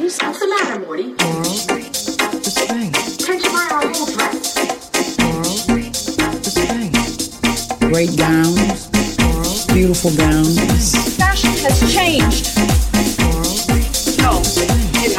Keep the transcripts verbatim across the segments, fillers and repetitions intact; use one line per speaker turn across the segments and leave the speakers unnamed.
please. What's the matter, Morty?
Laurel, the spring.
Can't you buy our whole dress?
Laurel, the spring.
Great gowns,
Laurel,
beautiful gowns.
Fashion has changed.
Laurel,
No, it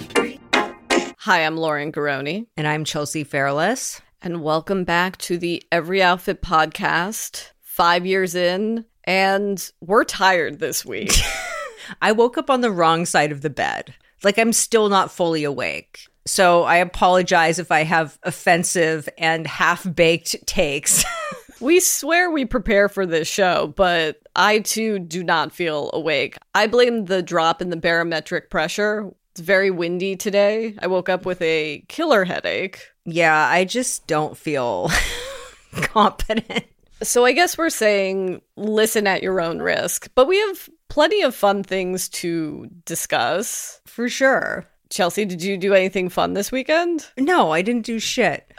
hasn't.
Hi, I'm Lauren Garoni.
And I'm Chelsea Fairless.
And welcome back to the Every Outfit podcast. Five years in, and we're tired this week.
I woke up on the wrong side of the bed. Like, I'm still not fully awake. So I apologize if I have offensive and half-baked takes.
We swear we prepare for this show, but I too do not feel awake. I blame the drop in the barometric pressure. It's very windy today. I woke up with a killer headache.
Yeah, I just don't feel competent.
So I guess we're saying listen at your own risk, but we have plenty of fun things to discuss.
For sure.
Chelsea, did you do anything fun this weekend?
No, I didn't do shit.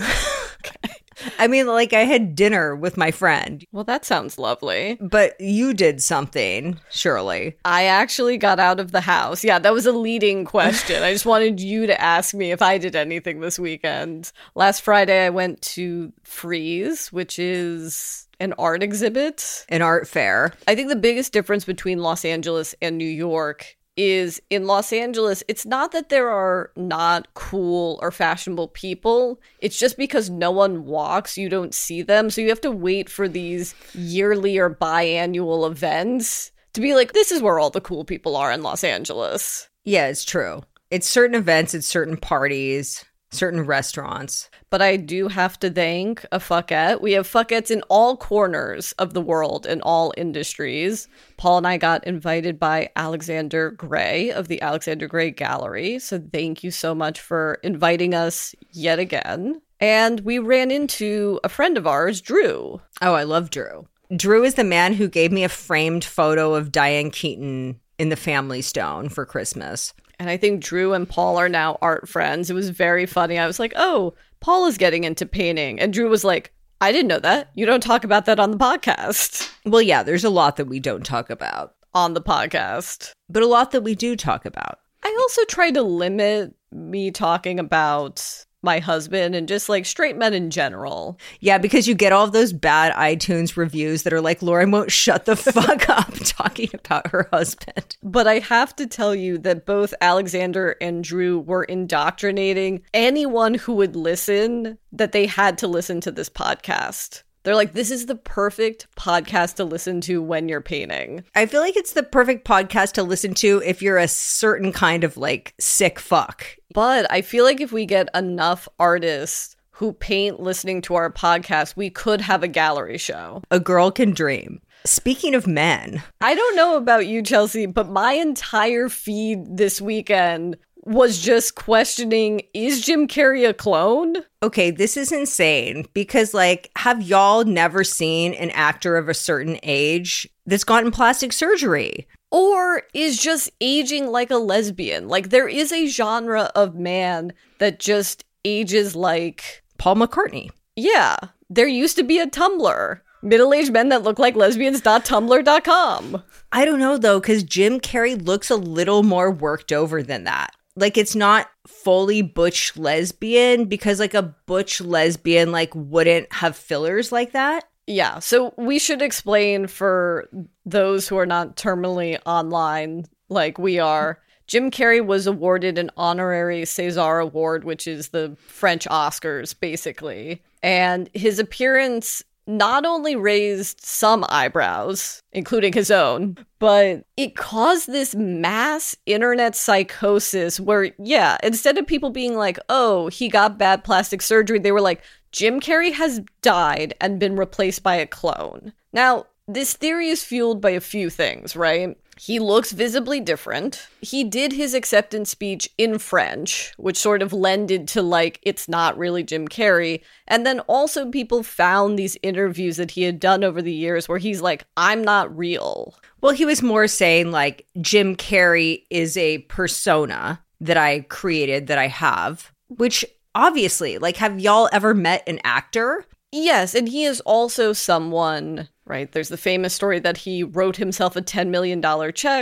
Okay. I mean, like, I had dinner with my friend.
Well, that sounds lovely.
But you did something, surely.
I actually got out of the house. Yeah, that was a leading question. I just wanted you to ask me if I did anything this weekend. Last Friday, I went to Frieze, which is an art exhibit.
An art fair.
I think the biggest difference between Los Angeles and New York is in Los Angeles, it's not that there are not cool or fashionable people. It's just because no one walks, you don't see them. So you have to wait for these yearly or biannual events to be like, this is where all the cool people are in Los Angeles.
Yeah, it's true. It's certain events, it's certain parties, certain restaurants.
But I do have to thank a fuckette. We have fuckettes in all corners of the world, in all industries. Paul and I got invited by Alexander Gray of the Alexander Gray Gallery. So thank you so much for inviting us yet again. And we ran into a friend of ours, Drew.
Oh, I love Drew. Drew is the man who gave me a framed photo of Diane Keaton in the Family Stone for Christmas.
And I think Drew and Paul are now art friends. It was very funny. I was like, oh, Paul is getting into painting. And Drew was like, I didn't know that. You don't talk about that on the podcast.
Well, yeah, there's a lot that we don't talk about
on the podcast.
But a lot that we do talk about.
I also try to limit me talking about my husband and just like straight men in general.
Yeah, because you get all of those bad iTunes reviews that are like, Lauren won't shut the fuck up talking about her husband.
But I have to tell you that both Alexander and Drew were indoctrinating anyone who would listen that they had to listen to this podcast. They're like, this is the perfect podcast to listen to when you're painting.
I feel like it's the perfect podcast to listen to if you're a certain kind of like sick fuck.
But I feel like if we get enough artists who paint listening to our podcast, we could have a gallery show.
A girl can dream. Speaking of men.
I don't know about you, Chelsea, but my entire feed this weekend was just questioning, is Jim Carrey a clone?
Okay, this is insane because, like, have y'all never seen an actor of a certain age that's gotten plastic surgery?
Or is just aging like a lesbian? Like, there is a genre of man that just ages like
Paul McCartney.
Yeah, there used to be a Tumblr. Middle-aged men that look like lesbians dot tumblr dot com.
I don't know, though, because Jim Carrey looks a little more worked over than that. Like, it's not fully butch lesbian because, like, a butch lesbian, like, wouldn't have fillers like that.
Yeah, so we should explain for those who are not terminally online like we are. Jim Carrey was awarded an honorary César Award, which is the French Oscars, basically. And his appearance not only raised some eyebrows, including his own, but it caused this mass internet psychosis where, yeah, instead of people being like, oh, he got bad plastic surgery, they were like, Jim Carrey has died and been replaced by a clone. Now, this theory is fueled by a few things, right? He looks visibly different. He did his acceptance speech in French, which sort of lended to, like, it's not really Jim Carrey. And then also people found these interviews that he had done over the years where he's like, I'm not real.
Well, he was more saying, like, Jim Carrey is a persona that I created, that I have, which obviously, like, have y'all ever met an actor?
Yes, and he is also someone, right? There's the famous story that he wrote himself a ten million dollars check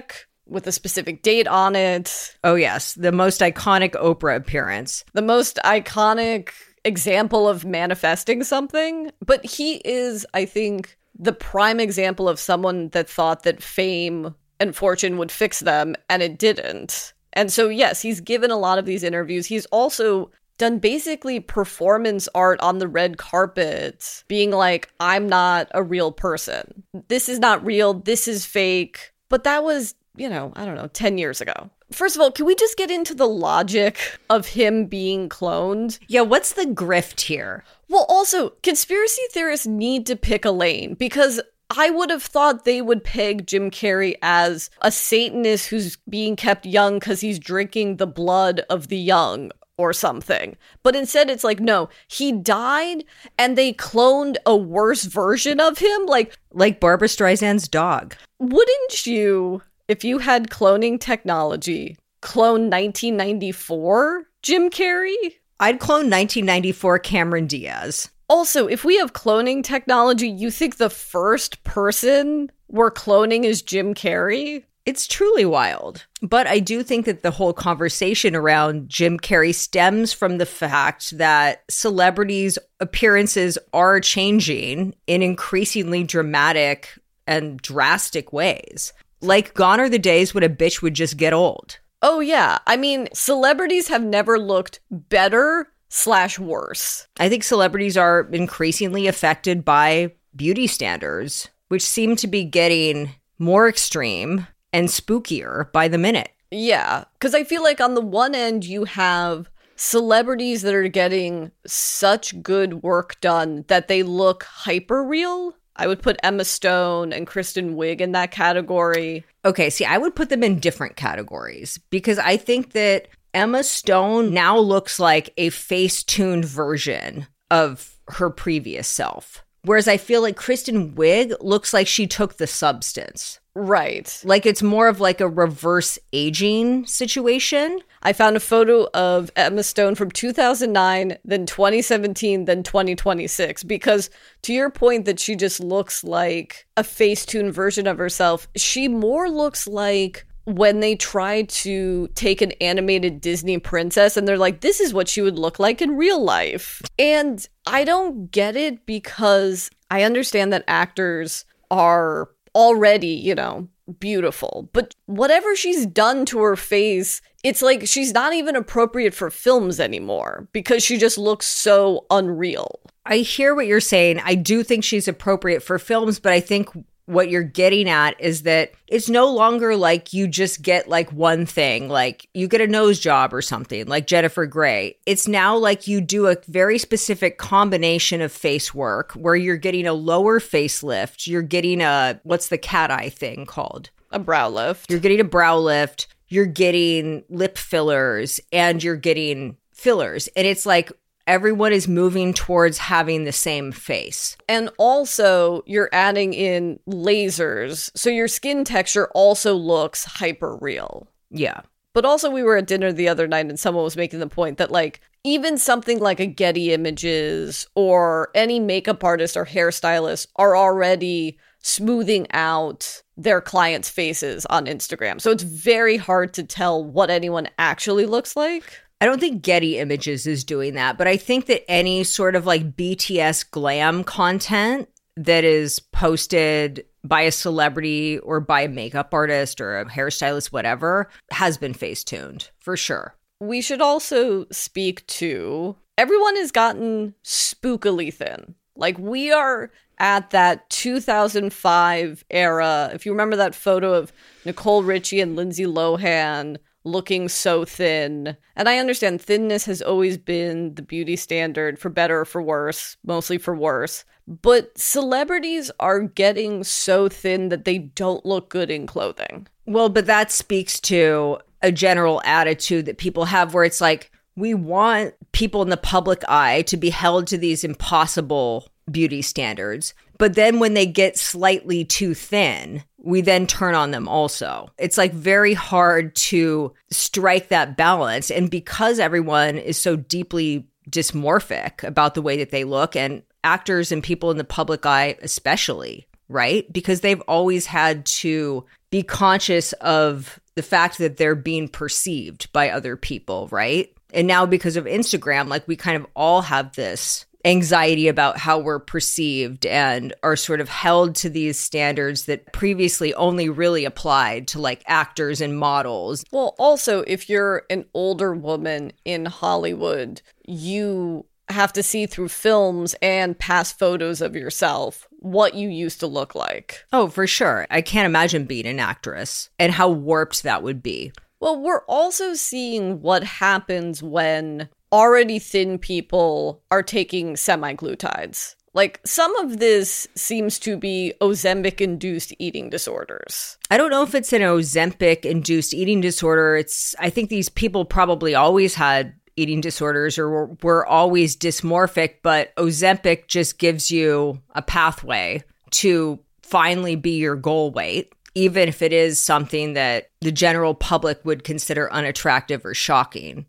with a specific date on it.
Oh, yes. The most iconic Oprah appearance.
The most iconic example of manifesting something. But he is, I think, the prime example of someone that thought that fame and fortune would fix them, and it didn't. And so, yes, he's given a lot of these interviews. He's also done basically performance art on the red carpet, being like, I'm not a real person. This is not real. This is fake. But that was, you know, I don't know, ten years ago. First of all, can we just get into the logic of him being cloned?
Yeah, what's the grift here?
Well, also, conspiracy theorists need to pick a lane, because I would have thought they would peg Jim Carrey as a Satanist who's being kept young because he's drinking the blood of the young or something. But instead it's like, no, he died and they cloned a worse version of him. Like,
Like Barbra Streisand's dog.
wouldn't you, if you had cloning technology, clone nineteen ninety-four Jim Carrey?
I'd clone nineteen ninety-four Cameron Diaz.
Also, if we have cloning technology, you think the first person we're cloning is Jim Carrey?
It's truly wild. But I do think that the whole conversation around Jim Carrey stems from the fact that celebrities' appearances are changing in increasingly dramatic and drastic ways. Like, gone are the days when a bitch would just get old.
Oh, yeah. I mean, celebrities have never looked better slash worse.
I think celebrities are increasingly affected by beauty standards, which seem to be getting more extreme and spookier by the minute.
Yeah, because I feel like on the one end, you have celebrities that are getting such good work done that they look hyper real. I would put Emma Stone and Kristen Wiig in that category.
Okay, see, I would put them in different categories because I think that Emma Stone now looks like a face-tuned version of her previous self. Whereas I feel like Kristen Wiig looks like she took the substance.
Right.
Like it's more of like a reverse aging situation.
I found a photo of Emma Stone from two thousand nine, then twenty seventeen, then twenty twenty-six. Because to your point that she just looks like a face-tuned version of herself, she more looks like when they try to take an animated Disney princess and they're like, this is what she would look like in real life. And I don't get it because I understand that actors are already, you know, beautiful. But whatever she's done to her face, it's like she's not even appropriate for films anymore because she just looks so unreal.
I hear what you're saying. I do think she's appropriate for films, but I think what you're getting at is that it's no longer like you just get like one thing, like you get a nose job or something like Jennifer Grey. It's now like you do a very specific combination of face work where you're getting a lower facelift. You're getting a, what's the cat eye thing called?
A brow lift.
You're getting a brow lift. You're getting lip fillers and you're getting fillers. And it's like, everyone is moving towards having the same face.
And also, you're adding in lasers, so your skin texture also looks hyper real.
Yeah.
But also, we were at dinner the other night and someone was making the point that, like, even something like a Getty Images or any makeup artist or hairstylist are already smoothing out their clients' faces on Instagram. So it's very hard to tell what anyone actually looks like.
I don't think Getty Images is doing that, but I think that any sort of like B T S glam content that is posted by a celebrity or by a makeup artist or a hairstylist, whatever, has been face-tuned for sure.
We should also speak to everyone has gotten spookily thin. Like we are at that two thousand five era. If you remember that photo of Nicole Richie and Lindsay Lohan looking so thin. And I understand thinness has always been the beauty standard for better or for worse, mostly for worse. But celebrities are getting so thin that they don't look good in clothing.
Well, but that speaks to a general attitude that people have where it's like, we want people in the public eye to be held to these impossible beauty standards. But then when they get slightly too thin, we then turn on them also. It's like very hard to strike that balance. And because everyone is so deeply dysmorphic about the way that they look, and actors and people in the public eye especially, right? Because they've always had to be conscious of the fact that they're being perceived by other people, right? And now because of Instagram, like we kind of all have this anxiety about how we're perceived and are sort of held to these standards that previously only really applied to like actors and models.
Well, also, if you're an older woman in Hollywood, you have to see through films and past photos of yourself what you used to look like.
Oh, for sure. I can't imagine being an actress and how warped that would be.
Well, we're also seeing what happens when already thin people are taking semaglutides. Like, some of this seems to be Ozempic-induced eating disorders.
I don't know if it's an Ozempic-induced eating disorder. It's, I think these people probably always had eating disorders or were, were always dysmorphic, but Ozempic just gives you a pathway to finally be your goal weight, even if it is something that the general public would consider unattractive or shocking.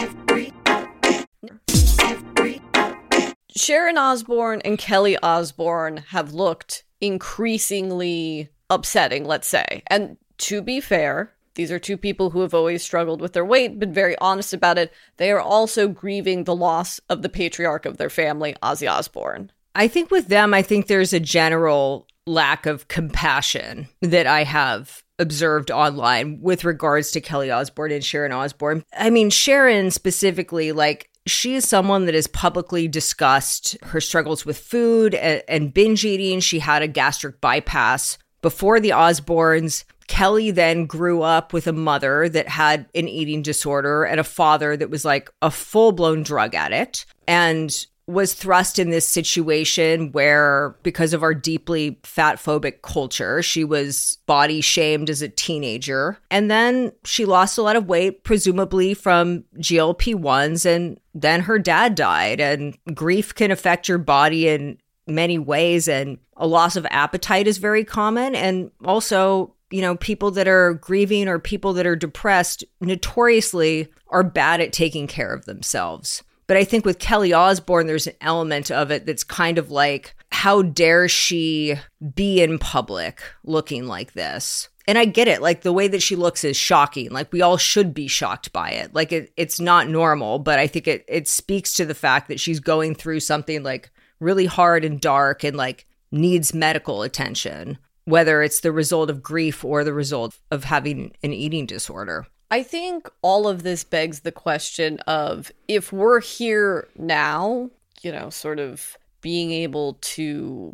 Sharon Osbourne and Kelly Osbourne have looked increasingly upsetting, let's say. And to be fair, these are two people who have always struggled with their weight, been very honest about it. They are also grieving the loss of the patriarch of their family, Ozzy Osbourne.
I think with them, I think there's a general lack of compassion that I have observed online with regards to Kelly Osbourne and Sharon Osbourne. I mean, Sharon specifically, like, she is someone that has publicly discussed her struggles with food and, and binge eating. She had a gastric bypass before the Osbournes. Kelly then grew up with a mother that had an eating disorder and a father that was like a full-blown drug addict and was thrust in this situation where, because of our deeply fat-phobic culture, she was body shamed as a teenager. And then she lost a lot of weight, presumably from G L P ones, and then her dad died. And grief can affect your body in many ways, and a loss of appetite is very common. And also, you know, people that are grieving or people that are depressed notoriously are bad at taking care of themselves. But I think with Kelly Osbourne, there's an element of it that's kind of like, how dare she be in public looking like this? And I get it. Like, the way that she looks is shocking. Like, we all should be shocked by it. Like, it, it's not normal, but I think it it speaks to the fact that she's going through something like really hard and dark and like needs medical attention, whether it's the result of grief or the result of having an eating disorder.
I think all of this begs the question of, if we're here now, you know, sort of being able to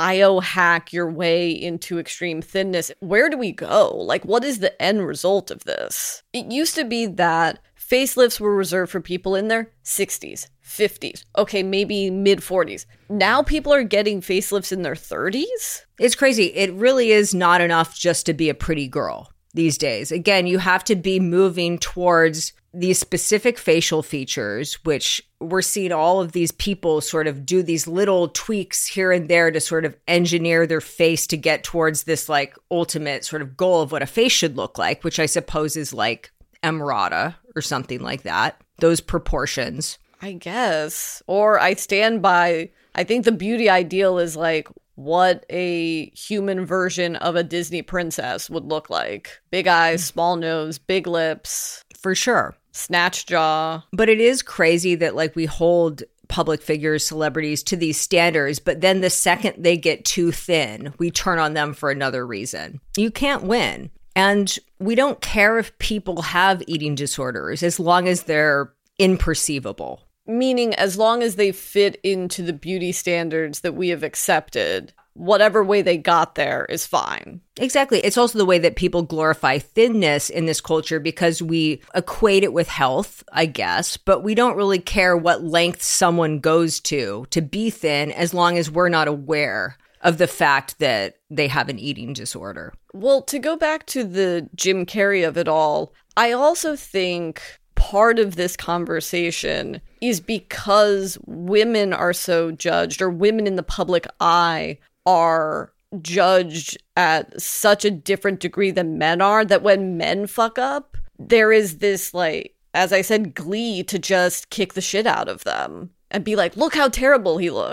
biohack your way into extreme thinness, where do we go? Like, what is the end result of this? It used to be that facelifts were reserved for people in their sixties, fifties, okay, maybe mid forties. Now people are getting facelifts in their thirties?
It's crazy. It really is not enough just to be a pretty girl these days. Again, you have to be moving towards these specific facial features, which we're seeing all of these people sort of do these little tweaks here and there to sort of engineer their face to get towards this like ultimate sort of goal of what a face should look like, which I suppose is like Emirata or something like that. Those proportions.
I guess. Or I stand by, I think the beauty ideal is like what a human version of a Disney princess would look like. Big eyes, small nose, big lips.
For sure.
Snatch jaw.
But it is crazy that like we hold public figures, celebrities to these standards, but then the second they get too thin, we turn on them for another reason. You can't win. And we don't care if people have eating disorders as long as they're imperceivable.
Meaning, as long as they fit into the beauty standards that we have accepted, whatever way they got there is fine.
Exactly. It's also the way that people glorify thinness in this culture because we equate it with health, I guess, but we don't really care what length someone goes to to be thin as long as we're not aware of the fact that they have an eating disorder.
Well, to go back to the Jim Carrey of it all, I also think part of this conversation is because women are so judged, or women in the public eye are judged at such a different degree than men are, that when men fuck up, there is this, like, as I said, glee to just kick the shit out of them and be like, look how terrible he looks.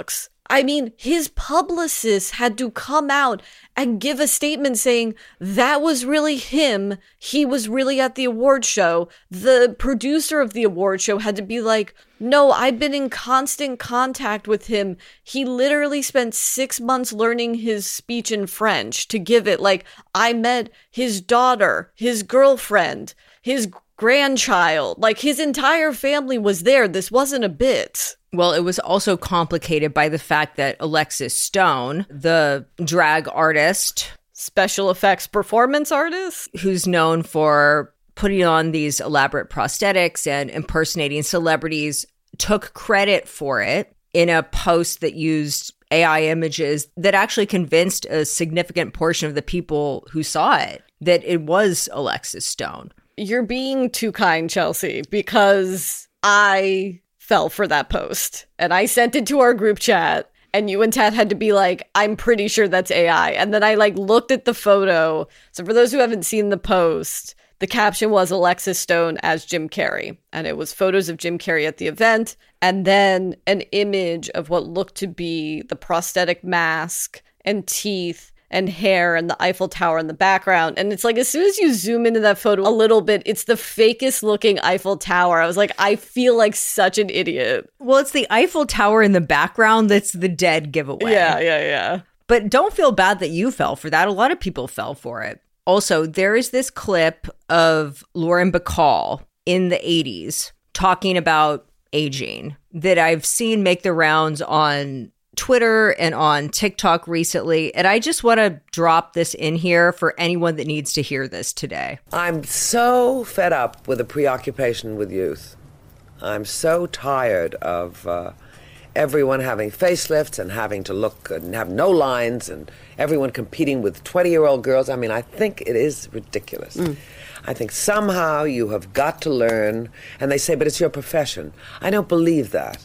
I mean, his publicist had to come out and give a statement saying that was really him. He was really at the award show. The producer of the award show had to be like, no, I've been in constant contact with him. He literally spent six months learning his speech in French to give it. Like, I met his daughter, his girlfriend, his grandchild. Like, his entire family was there. This wasn't a bit.
Well, it was also complicated by the fact that Alexis Stone, the drag artist,
Special effects performance artist,
who's known for putting on these elaborate prosthetics and impersonating celebrities, took credit for it in a post that used A I images that actually convinced a significant portion of the people who saw it that it was Alexis Stone.
You're being too kind, Chelsea, because I fell for that post and I sent it to our group chat, and you and Tat had to be like, I'm pretty sure that's A I. And then I like looked at the photo. So for those who haven't seen the post, the caption was Alexis Stone as Jim Carrey. And it was photos of Jim Carrey at the event, and then an image of what looked to be the prosthetic mask and teeth and hair and the Eiffel Tower in the background. And it's like, as soon as you zoom into that photo a little bit, it's the fakest looking Eiffel Tower. I was like, I feel like such an idiot.
Well, it's the Eiffel Tower in the background that's the dead giveaway.
Yeah, yeah, yeah.
But don't feel bad that you fell for that. A lot of people fell for it. Also, there is this clip of Lauren Bacall in the eighties talking about aging that I've seen make the rounds on Twitter and on TikTok recently. And I just want to drop this in here for anyone that needs to hear this today.
I'm so fed up with the preoccupation with youth. I'm so tired of uh, everyone having facelifts and having to look and have no lines and everyone competing with twenty-year-old girls. I mean, I think it is ridiculous. Mm. I think somehow you have got to learn, and they say, but it's your profession. I don't believe that.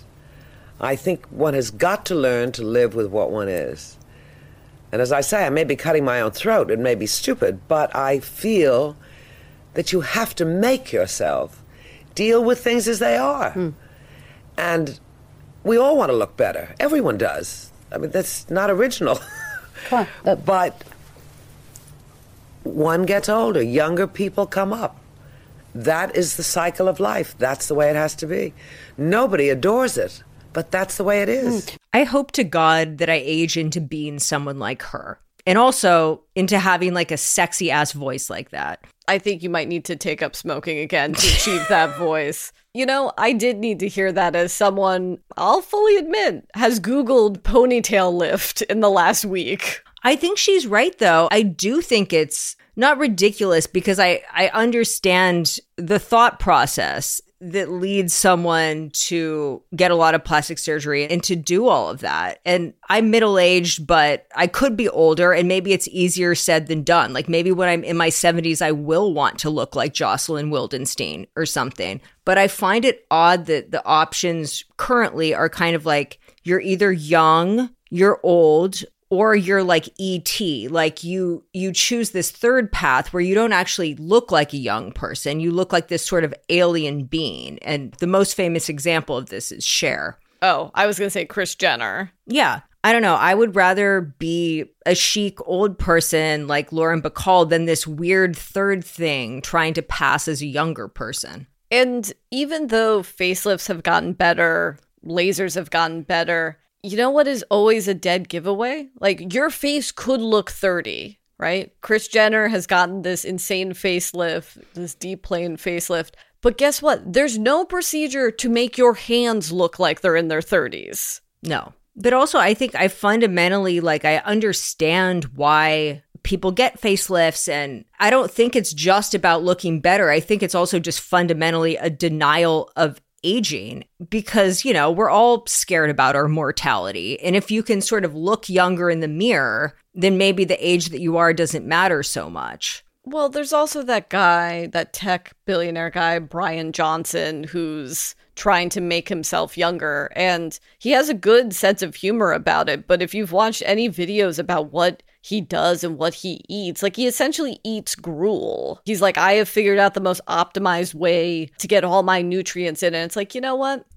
I think one has got to learn to live with what one is. And as I say, I may be cutting my own throat, it may be stupid, but I feel that you have to make yourself deal with things as they are. Mm. And we all want to look better. Everyone does. I mean, that's not original. Come on. But one gets older, younger people come up. That is the cycle of life. That's the way it has to be. Nobody adores it. But that's the way it is.
I hope to God that I age into being someone like her. And also into having like a sexy ass voice like that.
I think you might need to take up smoking again to achieve that voice. You know, I did need to hear that as someone, I'll fully admit, has Googled ponytail lift in the last week.
I think she's right, though. I do think it's not ridiculous because I, I understand the thought process that leads someone to get a lot of plastic surgery and to do all of that. And I'm middle-aged, but I could be older, and maybe it's easier said than done. Like maybe when I'm in my seventies, I will want to look like Jocelyn Wildenstein or something. But I find it odd that the options currently are kind of like you're either young, you're old, or you're like E T, like you you choose this third path where you don't actually look like a young person. You look like this sort of alien being. And the most famous example of this is Cher.
Oh, I was going to say Kris Jenner.
Yeah. I don't know. I would rather be a chic old person like Lauren Bacall than this weird third thing trying to pass as a younger person.
And even though facelifts have gotten better, lasers have gotten better, you know what is always a dead giveaway? Like, your face could look thirty, right? Kris Jenner has gotten this insane facelift, this deep plane facelift. But guess what? There's no procedure to make your hands look like they're in their thirties.
No. But also, I think I fundamentally, like, I understand why people get facelifts, and I don't think it's just about looking better. I think it's also just fundamentally a denial of aging because, you know, we're all scared about our mortality. And if you can sort of look younger in the mirror, then maybe the age that you are doesn't matter so much.
Well, there's also that guy, that tech billionaire guy, Brian Johnson, who's trying to make himself younger. And he has a good sense of humor about it. But if you've watched any videos about what he does and what he eats, like he essentially eats gruel. He's like, I have figured out the most optimized way to get all my nutrients in. And it's like, you know what?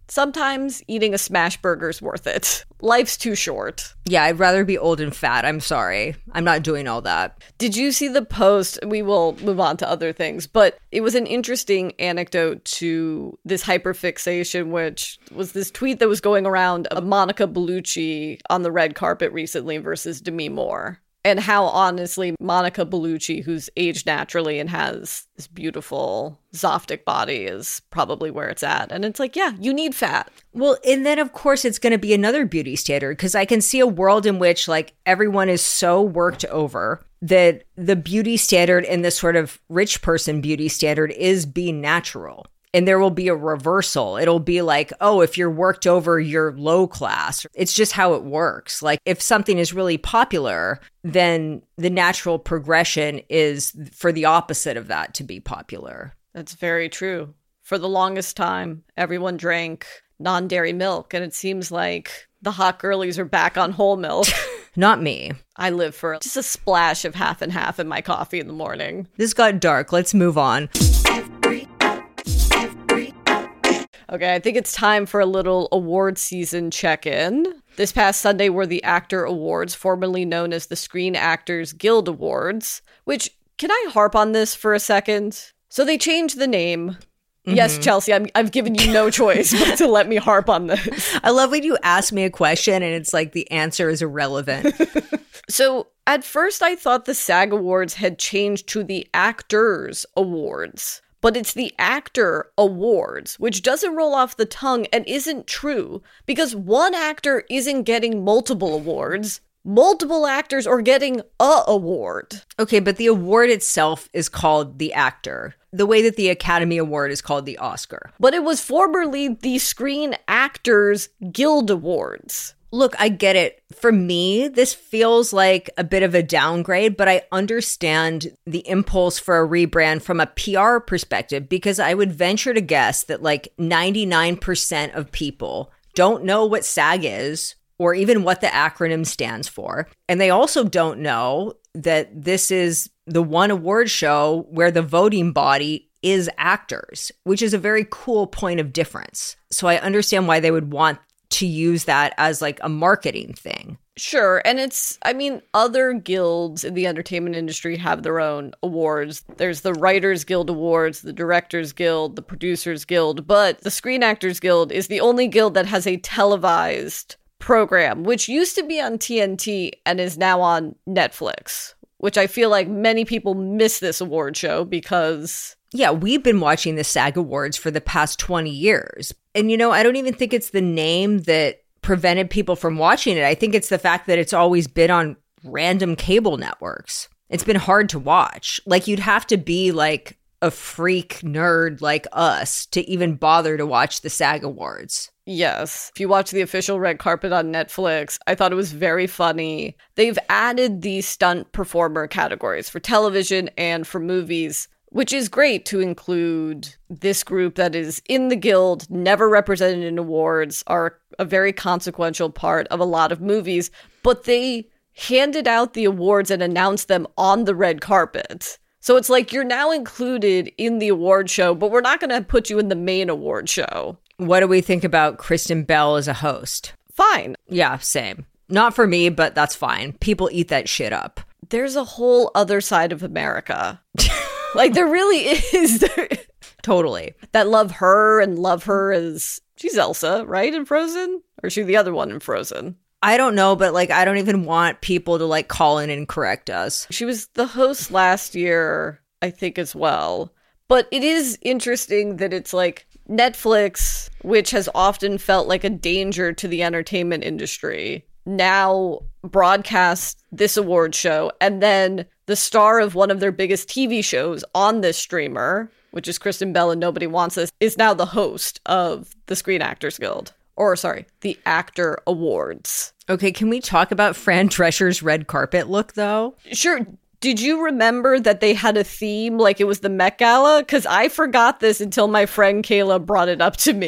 sometimes eating a smash burger's worth it. Life's too short.
Yeah, I'd rather be old and fat. I'm sorry. I'm not doing all that.
Did you see the post? We will move on to other things, but it was an interesting anecdote to this hyperfixation, which was this tweet that was going around of Monica Bellucci on the red carpet recently versus Demi Moore. And how, honestly, Monica Bellucci, who's aged naturally and has this beautiful Zoftic body, is probably where it's at. And it's like, yeah, you need fat.
Well, and then, of course, it's going to be another beauty standard, because I can see a world in which, like, everyone is so worked over that the beauty standard and this sort of rich person beauty standard is being natural. And there will be a reversal. It'll be like, oh, if you're worked over, you're low class. It's just how it works. Like, if something is really popular, then the natural progression is for the opposite of that to be popular.
That's very true. For the longest time, everyone drank non-dairy milk, and it seems like the hot girlies are back on whole milk.
Not me.
I live for just a splash of half and half in my coffee in the morning.
This got dark. Let's move on.
Okay, I think it's time for a little award season check-in. This past Sunday were the Actor Awards, formerly known as the Screen Actors Guild Awards, which, can I harp on this for a second? So they changed the name. Mm-hmm. Yes, Chelsea, I'm, I've given you no choice but to let me harp on this.
I love when you ask me a question and it's like the answer is irrelevant.
So at first I thought the SAG Awards had changed to the Actors Awards. But it's the Actor Awards, which doesn't roll off the tongue and isn't true, because one actor isn't getting multiple awards. Multiple actors are getting a award.
Okay, but the award itself is called the Actor, the way that the Academy Award is called the Oscar.
But it was formerly the Screen Actors Guild Awards.
Look, I get it. For me, this feels like a bit of a downgrade, but I understand the impulse for a rebrand from a P R perspective, because I would venture to guess that like ninety-nine percent of people don't know what SAG is or even what the acronym stands for. And they also don't know that this is the one award show where the voting body is actors, which is a very cool point of difference. So I understand why they would want to use that as like a marketing thing.
Sure. And it's, I mean, other guilds in the entertainment industry have their own awards. There's the Writers Guild Awards, the Directors Guild, the Producers Guild, but the Screen Actors Guild is the only guild that has a televised program, which used to be on T N T and is now on Netflix, which I feel like many people miss this award show because...
Yeah, we've been watching the SAG Awards for the past twenty years. And, you know, I don't even think it's the name that prevented people from watching it. I think it's the fact that it's always been on random cable networks. It's been hard to watch. Like, you'd have to be like a freak nerd like us to even bother to watch the SAG Awards.
Yes. If you watch the official red carpet on Netflix, I thought it was very funny. They've added the stunt performer categories for television and for movies, which is great to include this group that is in the guild, never represented in awards, are a very consequential part of a lot of movies, but they handed out the awards and announced them on the red carpet. So it's like, you're now included in the award show, but we're not going to put you in the main award show.
What do we think about Kristen Bell as a host?
Fine.
Yeah, same. Not for me, but that's fine. People eat that shit up.
There's a whole other side of America. Like, there really is.
Totally.
That love her and love her as... She's Elsa, right, in Frozen? Or is she the other one in Frozen?
I don't know, but, like, I don't even want people to, like, call in and correct us.
She was the host last year, I think, as well. But it is interesting that it's, like, Netflix, which has often felt like a danger to the entertainment industry, now broadcasts this award show, and then the star of one of their biggest T V shows on this streamer, which is Kristen Bell and Nobody Wants This, is now the host of the Screen Actors Guild. Or, sorry, the Actor Awards.
Okay, can we talk about Fran Drescher's red carpet look, though?
Sure. Did you remember that they had a theme like it was the Met Gala? Because I forgot this until my friend Kayla brought it up to me.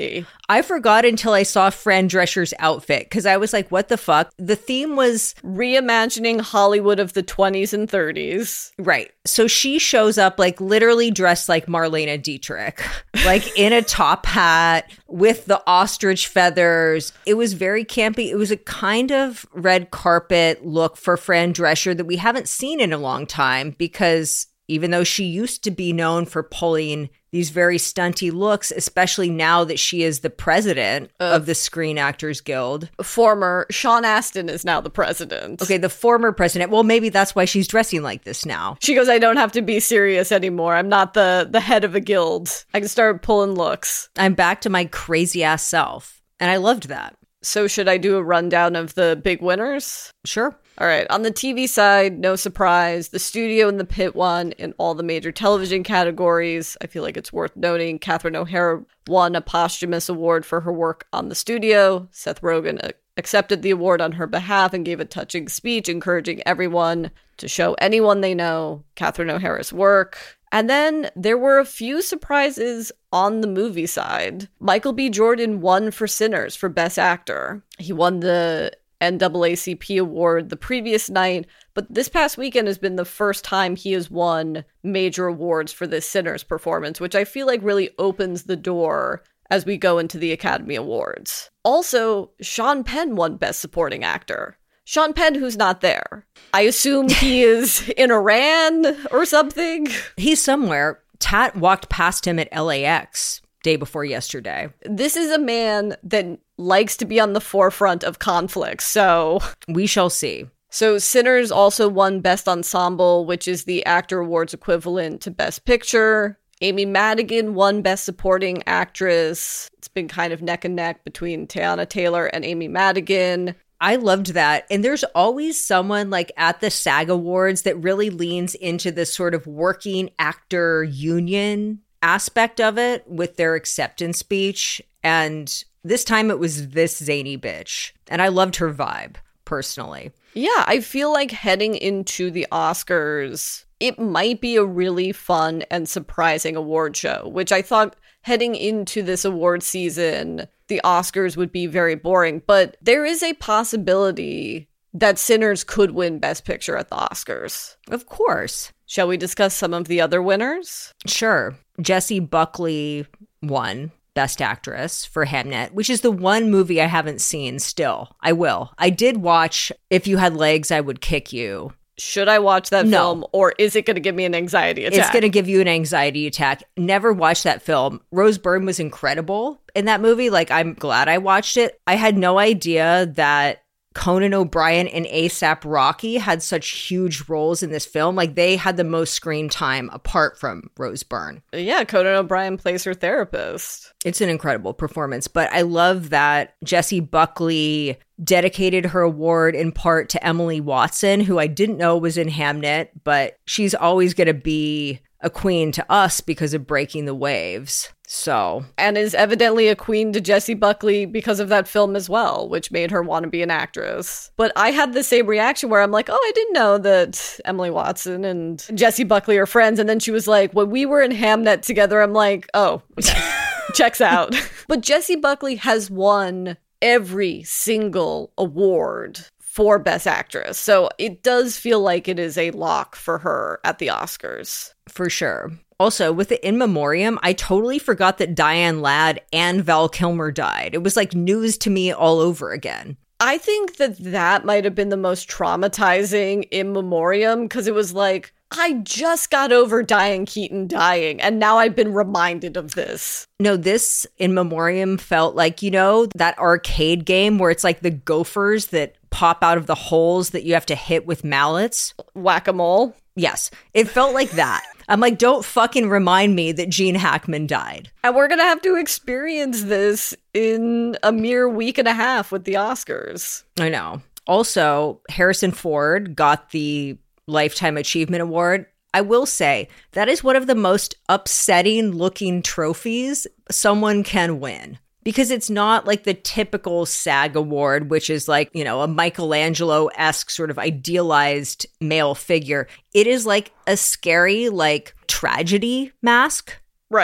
I forgot until I saw Fran Drescher's outfit because I was like, what the fuck? The theme was
Reimagining Hollywood of the twenties and thirties.
right. So she shows up like literally dressed like Marlena Dietrich, like in a top hat with the ostrich feathers. It was very campy. It was a kind of red carpet look for Fran Drescher that we haven't seen in a long time because even though she used to be known for pulling these very stunty looks, especially now that she is the president uh, of the Screen Actors Guild.
Former Sean Astin is now the president.
Okay, the former president. Well, maybe that's why she's dressing like this now.
She goes, I don't have to be serious anymore. I'm not the, the head of a guild. I can start pulling looks.
I'm back to my crazy ass self. And I loved that.
So should I do a rundown of the big winners?
Sure.
All right. On the T V side, no surprise. The studio and the pit won in all the major television categories. I feel like it's worth noting Catherine O'Hara won a posthumous award for her work on the studio. Seth Rogen uh, accepted the award on her behalf and gave a touching speech encouraging everyone to show anyone they know Catherine O'Hara's work. And then there were a few surprises on the movie side. Michael B. Jordan won for Sinners for Best Actor. He won the N double A C P award the previous night, but this past weekend has been the first time he has won major awards for this Sinners performance, which I feel like really opens the door as we go into the Academy Awards. Also, Sean Penn won Best Supporting Actor. Sean Penn, who's not there. I assume he is in Iran or something.
He's somewhere. Tat walked past him at L A X day before yesterday.
This is a man that likes to be on the forefront of conflict, so...
We shall see.
So Sinners also won Best Ensemble, which is the Actor Awards equivalent to Best Picture. Amy Madigan won Best Supporting Actress. It's been kind of neck and neck between Teyana Taylor and Amy Madigan.
I loved that. And there's always someone like at the SAG Awards that really leans into this sort of working actor union aspect of it with their acceptance speech. And this time it was this zany bitch. And I loved her vibe, personally.
Yeah, I feel like heading into the Oscars, it might be a really fun and surprising award show, which I thought heading into this award season, the Oscars would be very boring. But there is a possibility that Sinners could win Best Picture at the Oscars.
Of course.
Shall we discuss some of the other winners?
Sure. Jessie Buckley won Best Actress for Hamnet, which is the one movie I haven't seen still. I will. I did watch If You Had Legs, I Would Kick You.
Should I watch that
No.
film, or is it going to give me an anxiety attack?
It's going to give you an anxiety attack. Never watched that film. Rose Byrne was incredible in that movie. Like, I'm glad I watched it. I had no idea that Conan O'Brien and A$AP Rocky had such huge roles in this film. Like, they had the most screen time apart from Rose Byrne.
Yeah, Conan O'Brien plays her therapist.
It's an incredible performance, but I love that Jessie Buckley dedicated her award in part to Emily Watson, who I didn't know was in Hamnet, but she's always going to be a queen to us because of Breaking the Waves. So,
And is evidently a queen to Jessie Buckley because of that film as well, which made her want to be an actress. But I had the same reaction where I'm like, oh, I didn't know that Emily Watson and Jessie Buckley are friends. And then she was like, when we were in Hamnet together, I'm like, oh, okay. Checks out. But Jessie Buckley has won every single award for Best Actress. So it does feel like it is a lock for her at the Oscars.
for sure. Also, with the In Memoriam, I totally forgot that Diane Ladd and Val Kilmer died. It was like news to me all over again.
I think that that might have been the most traumatizing In Memoriam, because it was like, I just got over Diane Keaton dying, and now I've been reminded of this.
No, this In Memoriam felt like, you know, that arcade game where it's like the gophers that pop out of the holes that you have to hit with mallets.
Whack-a-mole.
Yes, it felt like that. I'm like, don't fucking remind me that Gene Hackman died.
And we're going to have to experience this in a mere week and a half with the Oscars.
I know. Also, Harrison Ford got the Lifetime Achievement Award. I will say, that is one of the most upsetting looking trophies someone can win. Because it's not like the typical SAG award, which is like, you know, a Michelangelo-esque sort of idealized male figure. It is like a scary, like, tragedy mask.
Right.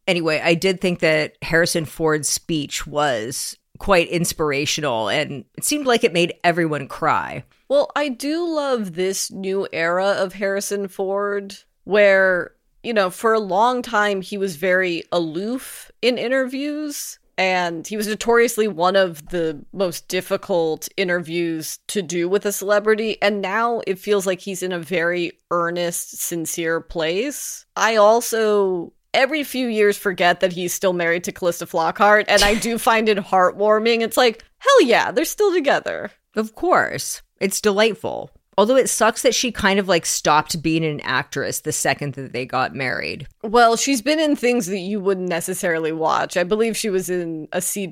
Anyway, I did think that Harrison Ford's speech was quite inspirational, and it seemed like it made everyone cry.
Well, I do love this new era of Harrison Ford where, you know, for a long time he was very aloof in interviews, and he was notoriously one of the most difficult interviews to do with a celebrity, and now it feels like he's in a very earnest, sincere place. I also, every few years, forget that he's still married to Calista Flockhart, and I do find it heartwarming. It's like, hell yeah, they're still together.
Of course. It's delightful. Although it sucks that she kind of like stopped being an actress the second that they got married.
Well, she's been in things that you wouldn't necessarily watch. I believe she was in a C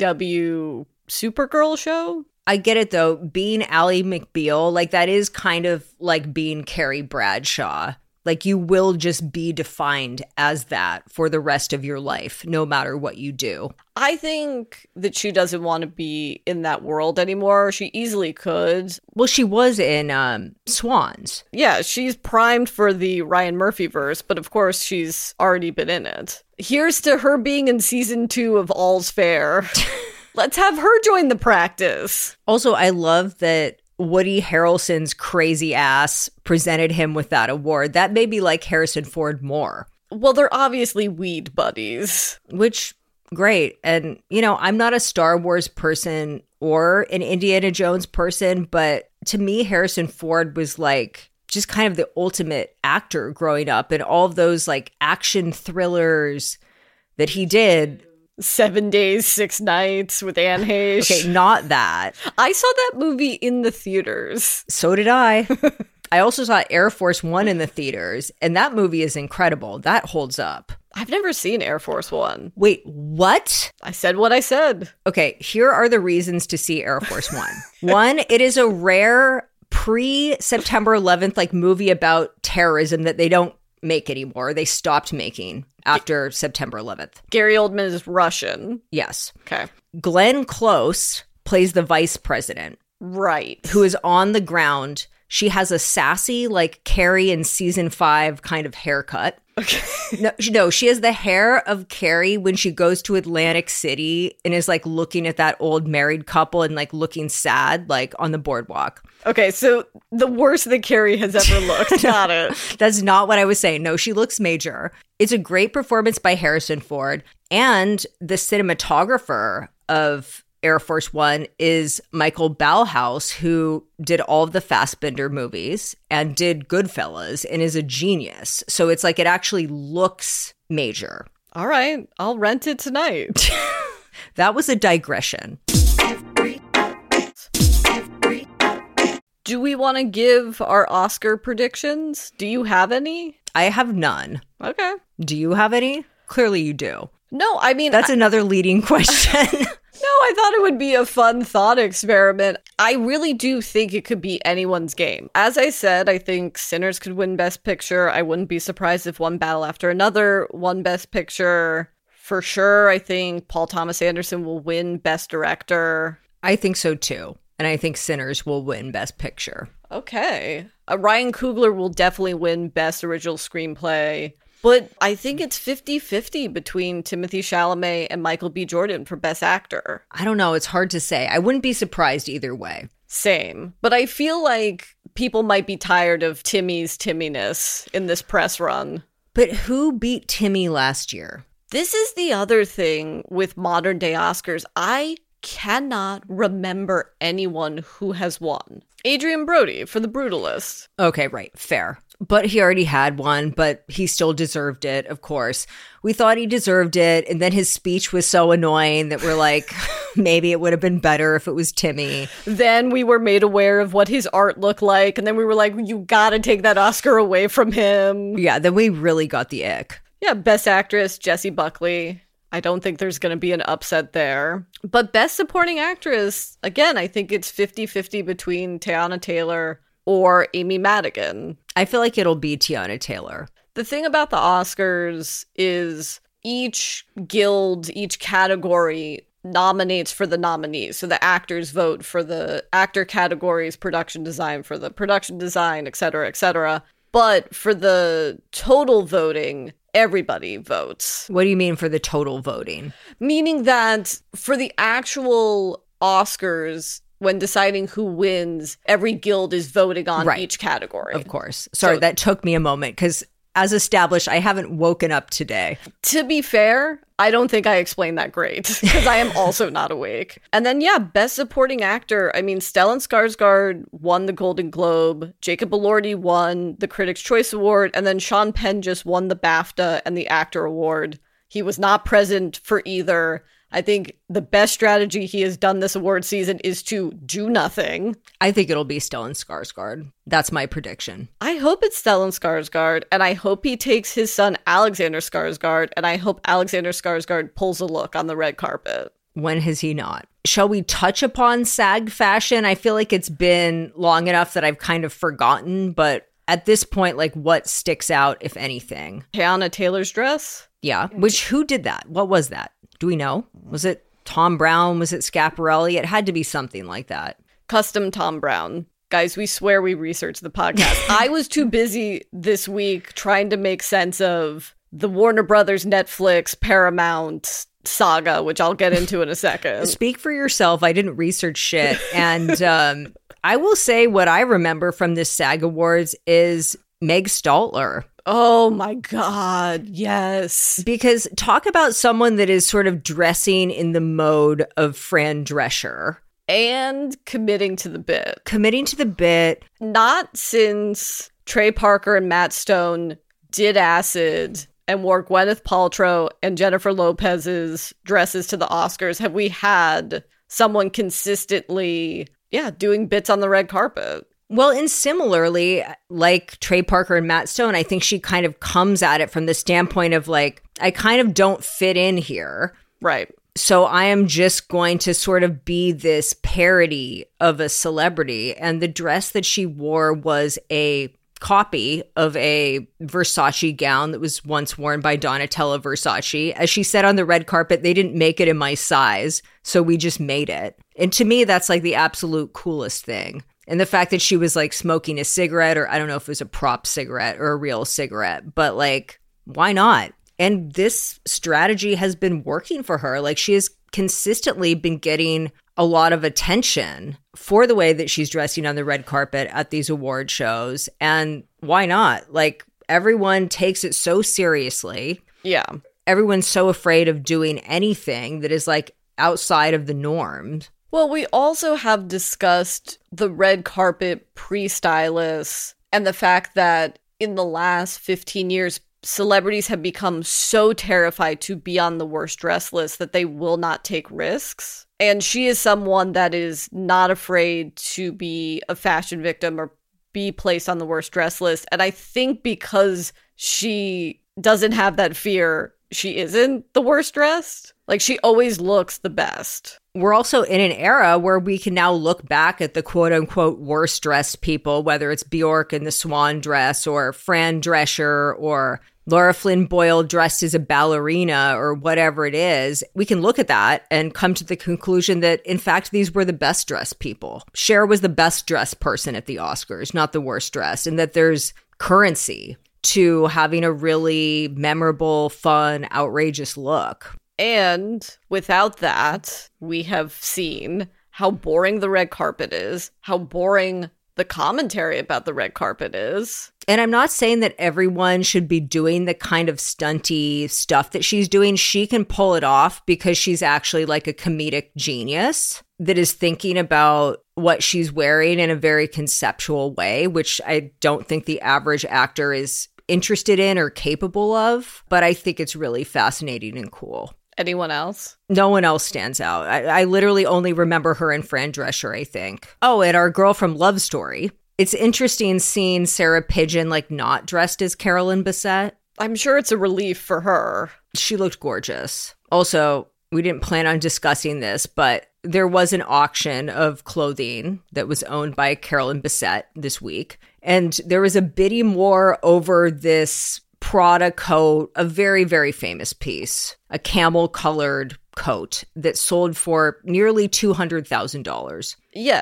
W Supergirl show.
I get it though. Being Ally McBeal, like that is kind of like being Carrie Bradshaw. Like you will just be defined as that for the rest of your life, no matter what you do.
I think that she doesn't want to be in that world anymore. She easily could.
Well, she was in um, Swans.
Yeah, she's primed for the Ryan Murphy verse, but of course she's already been in it. Here's to her being in season two of All's Fair. Let's have her join the practice.
Also, I love that Woody Harrelson's crazy ass presented him with that award. That made me like Harrison Ford more.
Well, they're obviously weed buddies.
Which, great. And, you know, I'm not a Star Wars person or an Indiana Jones person, but to me, Harrison Ford was like just kind of the ultimate actor growing up, and all of those like action thrillers that he did.
Seven Days, Six Nights with Anne Heche.
Okay, not that.
I saw that movie in the theaters.
So did I. I also saw Air Force One in the theaters, and that movie is incredible. That holds up.
I've never seen Air Force One.
Wait, what?
I said what I said.
Okay, here are the reasons to see Air Force One. One, it is a rare pre-September eleventh like movie about terrorism that they don't make anymore. They stopped making after September eleventh.
Gary Oldman is Russian.
Yes.
Okay.
Glenn Close plays the vice president.
Right.
Who is on the ground. She has a sassy, like Carrie in season five kind of haircut.
Okay.
No, no, she has the hair of Carrie when she goes to Atlantic City and is like looking at that old married couple and like looking sad, like on the boardwalk.
Okay, so the worst that Carrie has ever looked. Got it.
That's not what I was saying. No, she looks major. It's a great performance by Harrison Ford. And the cinematographer of Air Force One is Michael Ballhaus, who did all of the Fassbinder movies and did Goodfellas and is a genius. So it's like it actually looks major.
All right, I'll rent it tonight.
That was a digression.
Do we want to give our Oscar predictions? Do you have any?
I have none.
Okay.
Do you have any? Clearly you do.
No, I mean...
That's
I-
another leading question.
No, I thought it would be a fun thought experiment. I really do think it could be anyone's game. As I said, I think Sinners could win Best Picture. I wouldn't be surprised if One Battle After Another won Best Picture. For sure, I think Paul Thomas Anderson will win Best Director.
I think so too. And I think Sinners will win Best Picture.
Okay. Uh, Ryan Coogler will definitely win Best Original Screenplay. But I think it's fifty-fifty between Timothée Chalamet and Michael B. Jordan for Best Actor.
I don't know. It's hard to say. I wouldn't be surprised either way.
Same. But I feel like people might be tired of Timmy's Timminess in this press run.
But who beat Timmy last year?
This is the other thing with modern day Oscars. I cannot remember anyone who has won. Adrian Brody for The Brutalist.
Okay, right. Fair. But he already had one, but he still deserved it, of course. We thought he deserved it, and then his speech was so annoying that we're like, maybe it would have been better if it was Timmy.
Then we were made aware of what his art looked like, and then we were like, you gotta take that Oscar away from him.
Yeah, then we really got the ick.
Yeah, Best Actress, Jessie Buckley. I don't think there's going to be an upset there. But Best Supporting Actress, again, I think it's fifty-fifty between Tiana Taylor or Amy Madigan.
I feel like it'll be Tiana Taylor.
The thing about the Oscars is each guild, each category nominates for the nominees. So the actors vote for the actor categories, production design for the production design, et cetera, et cetera. But for the total voting, everybody votes.
What do you mean for the total voting?
Meaning that for the actual Oscars, when deciding who wins, every guild is voting on
Right.
each category.
Of course. Sorry,
So-
that took me a moment because as established, I haven't woken up today.
To be fair, I don't think I explained that great because I am also not awake. And then, yeah, Best Supporting Actor. I mean, Stellan Skarsgård won the Golden Globe. Jacob Elordi won the Critics' Choice Award. And then Sean Penn just won the BAFTA and the Actor Award. He was not present for either. I think the best strategy he has done this award season is to do nothing.
I think it'll be Stellan Skarsgård. That's my prediction.
I hope it's Stellan Skarsgård, and I hope he takes his son Alexander Skarsgård, and I hope Alexander Skarsgård pulls a look on the red carpet.
When has he not? Shall we touch upon SAG fashion? I feel like it's been long enough that I've kind of forgotten, but at this point, like, what sticks out, if anything?
Teyana Taylor's dress?
Yeah. Which, who did that? What was that? Do we know? Was it Tom Brown? Was it Schiaparelli? It had to be something like that.
Custom Tom Brown. Guys, we swear we researched the podcast. I was too busy this week trying to make sense of the Warner Brothers, Netflix, Paramount saga, which I'll get into in a second.
Speak for yourself. I didn't research shit. And um, I will say what I remember from this SAG Awards is Meg Staltler.
Oh my God, yes.
Because talk about someone that is sort of dressing in the mode of Fran Drescher.
And committing to the bit.
Committing to the bit.
Not since Trey Parker and Matt Stone did acid and wore Gwyneth Paltrow and Jennifer Lopez's dresses to the Oscars have we had someone consistently, yeah, doing bits on the red carpet.
Well, and similarly, like Trey Parker and Matt Stone, I think she kind of comes at it from the standpoint of like, I kind of don't fit in here.
Right.
So I am just going to sort of be this parody of a celebrity. And the dress that she wore was a copy of a Versace gown that was once worn by Donatella Versace. As she said on the red carpet, they didn't make it in my size, so we just made it. And to me, that's like the absolute coolest thing. And the fact that she was like smoking a cigarette, or I don't know if it was a prop cigarette or a real cigarette, but like, why not? And this strategy has been working for her. Like, she has consistently been getting a lot of attention for the way that she's dressing on the red carpet at these award shows. And why not? Like, everyone takes it so seriously.
Yeah.
Everyone's so afraid of doing anything that is like outside of the norms.
Well, we also have discussed the red carpet pre-stylists and the fact that in the last fifteen years, celebrities have become so terrified to be on the worst dress list that they will not take risks. And she is someone that is not afraid to be a fashion victim or be placed on the worst dress list. And I think because she doesn't have that fear, she isn't the worst dressed. Like, she always looks the best.
We're also in an era where we can now look back at the quote unquote worst dressed people, whether it's Bjork in the swan dress or Fran Drescher or Laura Flynn Boyle dressed as a ballerina or whatever it is. We can look at that and come to the conclusion that, in fact, these were the best dressed people. Cher was the best dressed person at the Oscars, not the worst dressed, and that there's currency to having a really memorable, fun, outrageous look.
And without that, we have seen how boring the red carpet is, how boring the commentary about the red carpet is.
And I'm not saying that everyone should be doing the kind of stunty stuff that she's doing. She can pull it off because she's actually like a comedic genius that is thinking about what she's wearing in a very conceptual way, which I don't think the average actor is interested in or capable of. But I think it's really fascinating and cool.
Anyone else?
No one else stands out. I, I literally only remember her and Fran Drescher, I think. Oh, and our girl from Love Story. It's interesting seeing Sarah Pidgeon, like, not dressed as Carolyn Bessette.
I'm sure it's a relief for her.
She looked gorgeous. Also, we didn't plan on discussing this, but there was an auction of clothing that was owned by Carolyn Bessette this week. And there was a bidding war over this Prada coat, a very, very famous piece, a camel-colored coat that sold for nearly two hundred thousand dollars.
Yes.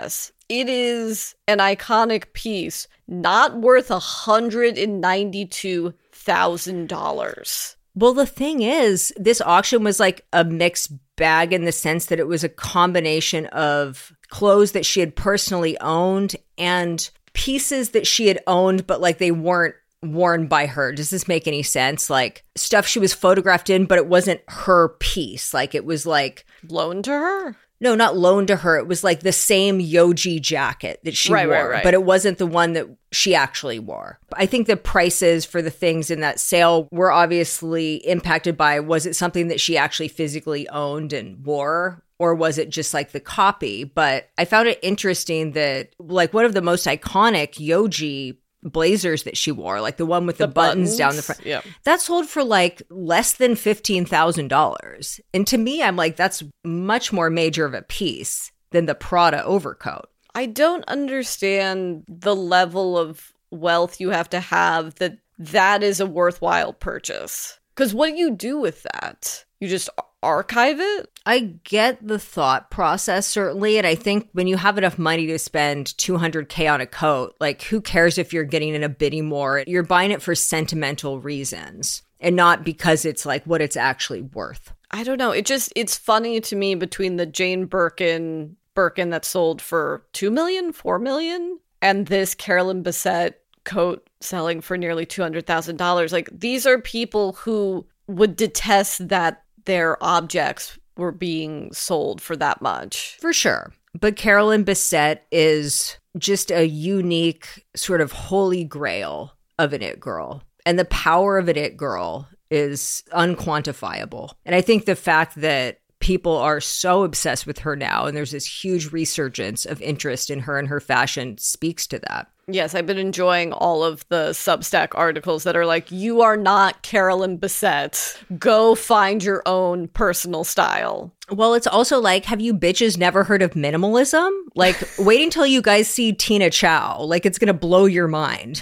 it is an iconic piece, not worth one hundred ninety-two thousand dollars.
Well, the thing is, this auction was like a mixed bag in the sense that it was a combination of clothes that she had personally owned and pieces that she had owned, but like they weren't worn by her. Does this make any sense? Like stuff she was photographed in, but it wasn't her piece. Like it was like
Loaned to her?
No, not loaned to her. It was like the same Yoji jacket that she
Right,
wore,
right, right.
but it wasn't the one that she actually wore. I think the prices for the things in that sale were obviously impacted by, was it something that she actually physically owned and wore? Or was it just like the copy? But I found it interesting that like one of the most iconic Yoji blazers that she wore, like the one with the,
The
buttons,
buttons?
down the front,
Yeah.
that sold for like less than fifteen thousand dollars. And to me, I'm like, that's much more major of a piece than the Prada overcoat.
I don't understand the level of wealth you have to have that that is a worthwhile purchase. Because what do you do with that? You just archive it?
I get the thought process, certainly. And I think when you have enough money to spend two hundred K on a coat, like who cares if you're getting in a bidding war? You're buying it for sentimental reasons and not because it's like what it's actually worth.
I don't know. It just, it's funny to me between the Jane Birkin, Birkin that sold for two million, four million, and this Carolyn Bessette coat selling for nearly two hundred thousand dollars. Like these are people who would detest that their objects were being sold for that much.
For sure. But Carolyn Bessette is just a unique sort of holy grail of an it girl. And the power of an it girl is unquantifiable. And I think the fact that people are so obsessed with her now and there's this huge resurgence of interest in her and her fashion speaks to that.
Yes, I've been enjoying all of the Substack articles that are like, you are not Carolyn Bessette. Go find your own personal style.
Well, it's also like, have you bitches never heard of minimalism? Like, wait until you guys see Tina Chow. Like, it's going to blow your mind.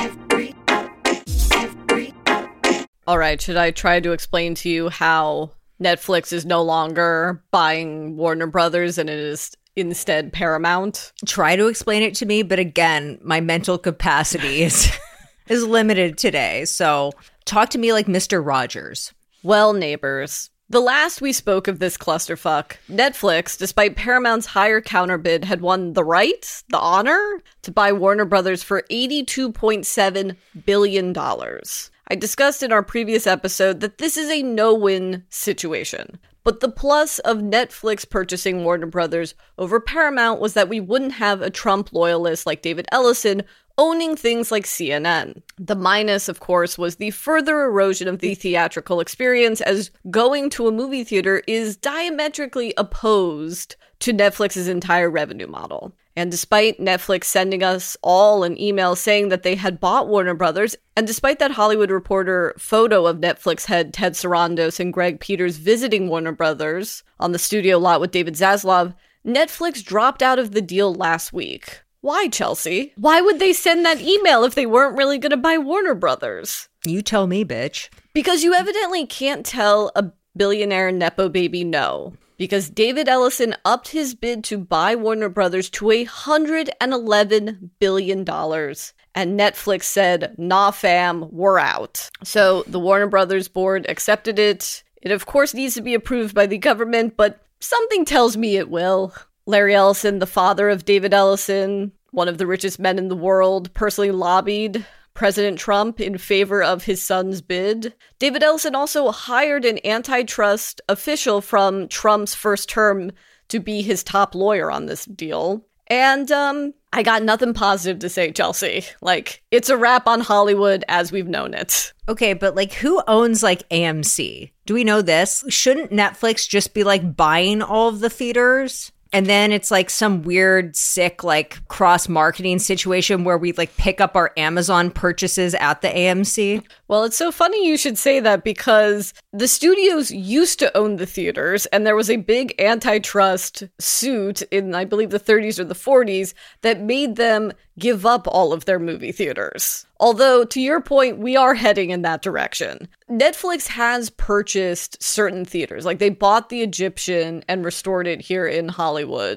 All right, should I try to explain to you how Netflix is no longer buying Warner Brothers and it is instead Paramount?
Try to explain it to me, but again, my mental capacity is is limited today. So talk to me like Mister Rogers.
Well, neighbors, the last we spoke of this clusterfuck, Netflix, despite Paramount's higher counterbid, had won the right, the honor, to buy Warner Brothers for eighty-two point seven billion dollars. I discussed in our previous episode that this is a no-win situation. But the plus of Netflix purchasing Warner Brothers over Paramount was that we wouldn't have a Trump loyalist like David Ellison owning things like C N N. The minus, of course, was the further erosion of the theatrical experience, as going to a movie theater is diametrically opposed to Netflix's entire revenue model. And despite Netflix sending us all an email saying that they had bought Warner Brothers, and despite that Hollywood Reporter photo of Netflix head Ted Sarandos and Greg Peters visiting Warner Brothers on the studio lot with David Zaslav, Netflix dropped out of the deal last week. Why, Chelsea? Why would they send that email if they weren't really going to buy Warner Brothers?
You tell me, bitch. Because
Because you evidently can't tell a billionaire Nepo baby no. Because David Ellison upped his bid to buy Warner Brothers to one hundred eleven billion dollars. And Netflix said, nah fam, we're out. So the Warner Brothers board accepted it. It of course needs to be approved by the government, but something tells me it will. Larry Ellison, the father of David Ellison, one of the richest men in the world, personally lobbied President Trump in favor of his son's bid. David Ellison also hired an antitrust official from Trump's first term to be his top lawyer on this deal. And um, I got nothing positive to say, Chelsea. Like, it's a wrap on Hollywood as we've known it.
Okay, but like who owns like A M C? Do we know this? Shouldn't Netflix just be like buying all of the theaters? And then it's like some weird, sick, like cross-marketing situation where we like pick up our Amazon purchases at the A M C.
Well, it's so funny you should say that because the studios used to own the theaters and there was a big antitrust suit in, I believe, the thirties or the forties that made them give up all of their movie theaters. Although, to your point, we are heading in that direction. Netflix has purchased certain theaters. Like, they bought the Egyptian and restored it here in Hollywood.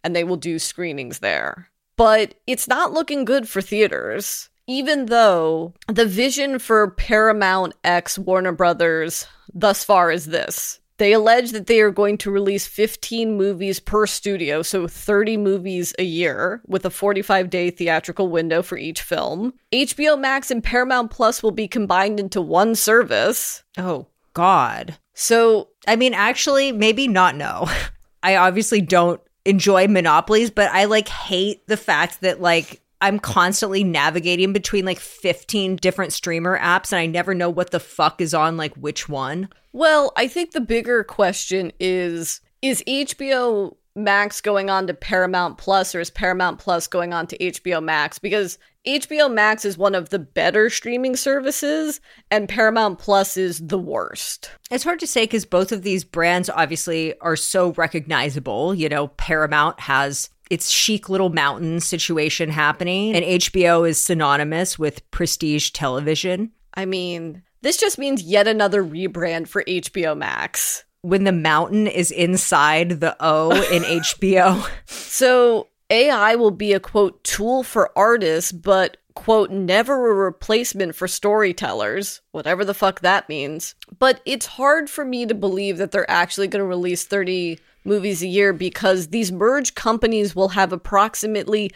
and they will do screenings there. But it's not looking good for theaters, even though the vision for Paramount X Warner Brothers thus far is this. They allege that they are going to release fifteen movies per studio, so thirty movies a year, with a forty-five day theatrical window for each film. H B O Max and Paramount Plus will be combined into one service.
Oh, God.
So,
I mean, actually, maybe not no. I obviously don't enjoy monopolies, but I, like, hate the fact that, like, I'm constantly navigating between, like, fifteen different streamer apps, and I never know what the fuck is on, like, which one.
well, I think the bigger question is, is H B O Max going on to Paramount Plus, or is Paramount Plus going on to H B O Max? Because H B O Max is one of the better streaming services, and Paramount Plus is the worst.
It's hard to say because both of these brands obviously are so recognizable. You know, Paramount has its chic little mountain situation happening, and H B O is synonymous with prestige television.
I mean, this just means yet another rebrand for H B O Max.
When the mountain is inside the O in H B O.
So A I will be a, quote, tool for artists, but, quote, never a replacement for storytellers, whatever the fuck that means. But it's hard for me to believe that they're actually going to release thirty movies a year, because these merged companies will have approximately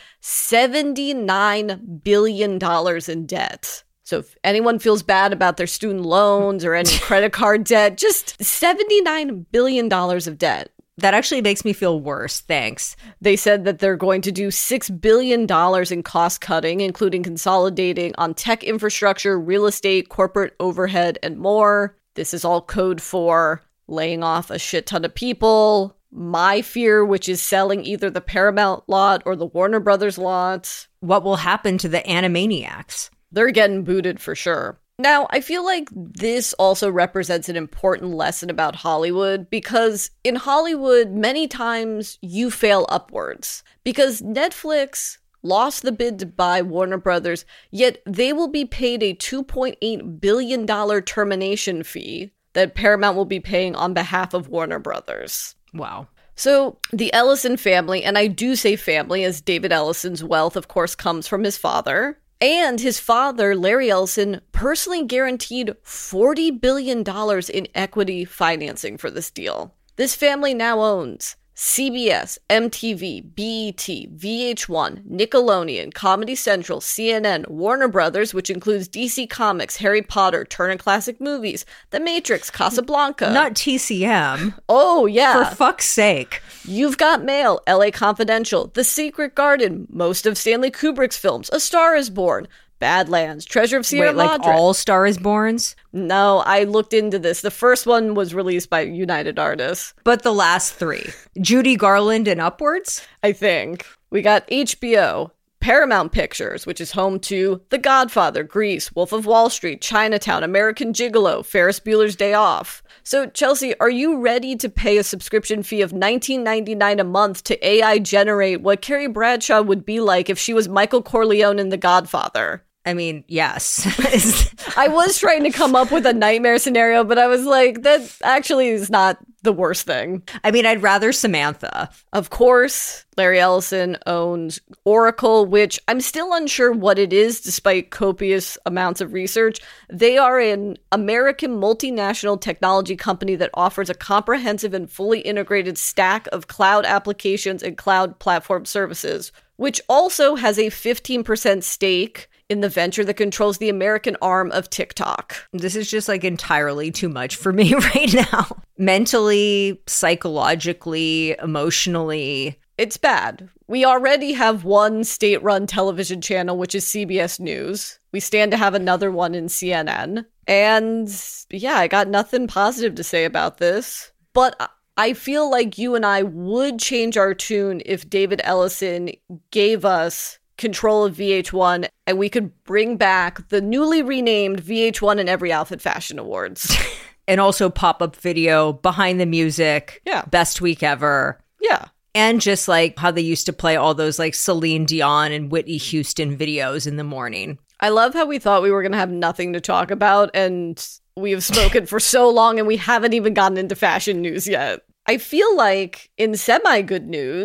seventy-nine billion dollars in debt. So if anyone feels bad about their student loans or any credit card debt, just seventy-nine billion dollars of debt.
That actually makes me feel worse. Thanks.
They said that they're going to do six billion dollars in cost cutting, including consolidating on tech infrastructure, real estate, corporate overhead, and more. This is all code for laying off a shit ton of people. My Fear, which is selling either the Paramount lot or the Warner Brothers lot.
What will happen to the Animaniacs?
They're getting booted for sure. Now, I feel like this also represents an important lesson about Hollywood, because in Hollywood, many times you fail upwards. Because Netflix lost the bid to buy Warner Brothers, yet they will be paid a two point eight billion dollars termination fee that Paramount will be paying on behalf of Warner Brothers.
Wow.
So the Ellison family, and I do say family as David Ellison's wealth, of course, comes from his father. And his father, Larry Ellison, personally guaranteed forty billion dollars in equity financing for this deal. This family now owns C B S, M T V, B E T, V H one, Nickelodeon, Comedy Central, C N N, Warner Brothers, which includes D C Comics, Harry Potter, Turner Classic Movies, The Matrix, Casablanca.
Not T C M.
Oh, yeah.
For fuck's sake.
You've Got Mail, L A Confidential, The Secret Garden, most of Stanley Kubrick's films, A Star is Born, Badlands, Treasure of Sierra
Wait, like
Madre.
all Star is Borns?
No, I looked into this. The first one was released by United Artists,
But the last three. Judy Garland and upwards?
I think. We got H B O, Paramount Pictures, which is home to The Godfather, Grease, Wolf of Wall Street, Chinatown, American Gigolo, Ferris Bueller's Day Off. So, Chelsea, are you ready to pay a subscription fee of nineteen ninety-nine dollars a month to A I generate what Carrie Bradshaw would be like if she was Michael Corleone in The Godfather?
I mean, yes.
I was trying to come up with a nightmare scenario, but I was like, that actually is not the worst thing.
I mean, I'd rather Samantha.
Of course, Larry Ellison owns Oracle, which I'm still unsure what it is, despite copious amounts of research. They are an American multinational technology company that offers a comprehensive and fully integrated stack of cloud applications and cloud platform services, which also has a fifteen percent stake in the venture that controls the American arm of TikTok.
This is just like entirely too much for me right now. Mentally, psychologically, emotionally.
It's bad. We already have one state-run television channel, which is C B S News. We stand to have another one in C N N. And yeah, I got nothing positive to say about this. But I feel like you and I would change our tune if David Ellison gave us control of V H one and we could bring back the newly renamed V H one and Every Outfit Fashion Awards.
And also pop-up video, behind the music,
Yeah.
best week ever.
Yeah.
And just like how they used to play all those like Celine Dion and Whitney Houston videos in the morning.
I love how we thought we were going to have nothing to talk about, and we have spoken for so long and we haven't even gotten into fashion news yet. I feel like in semi-good news,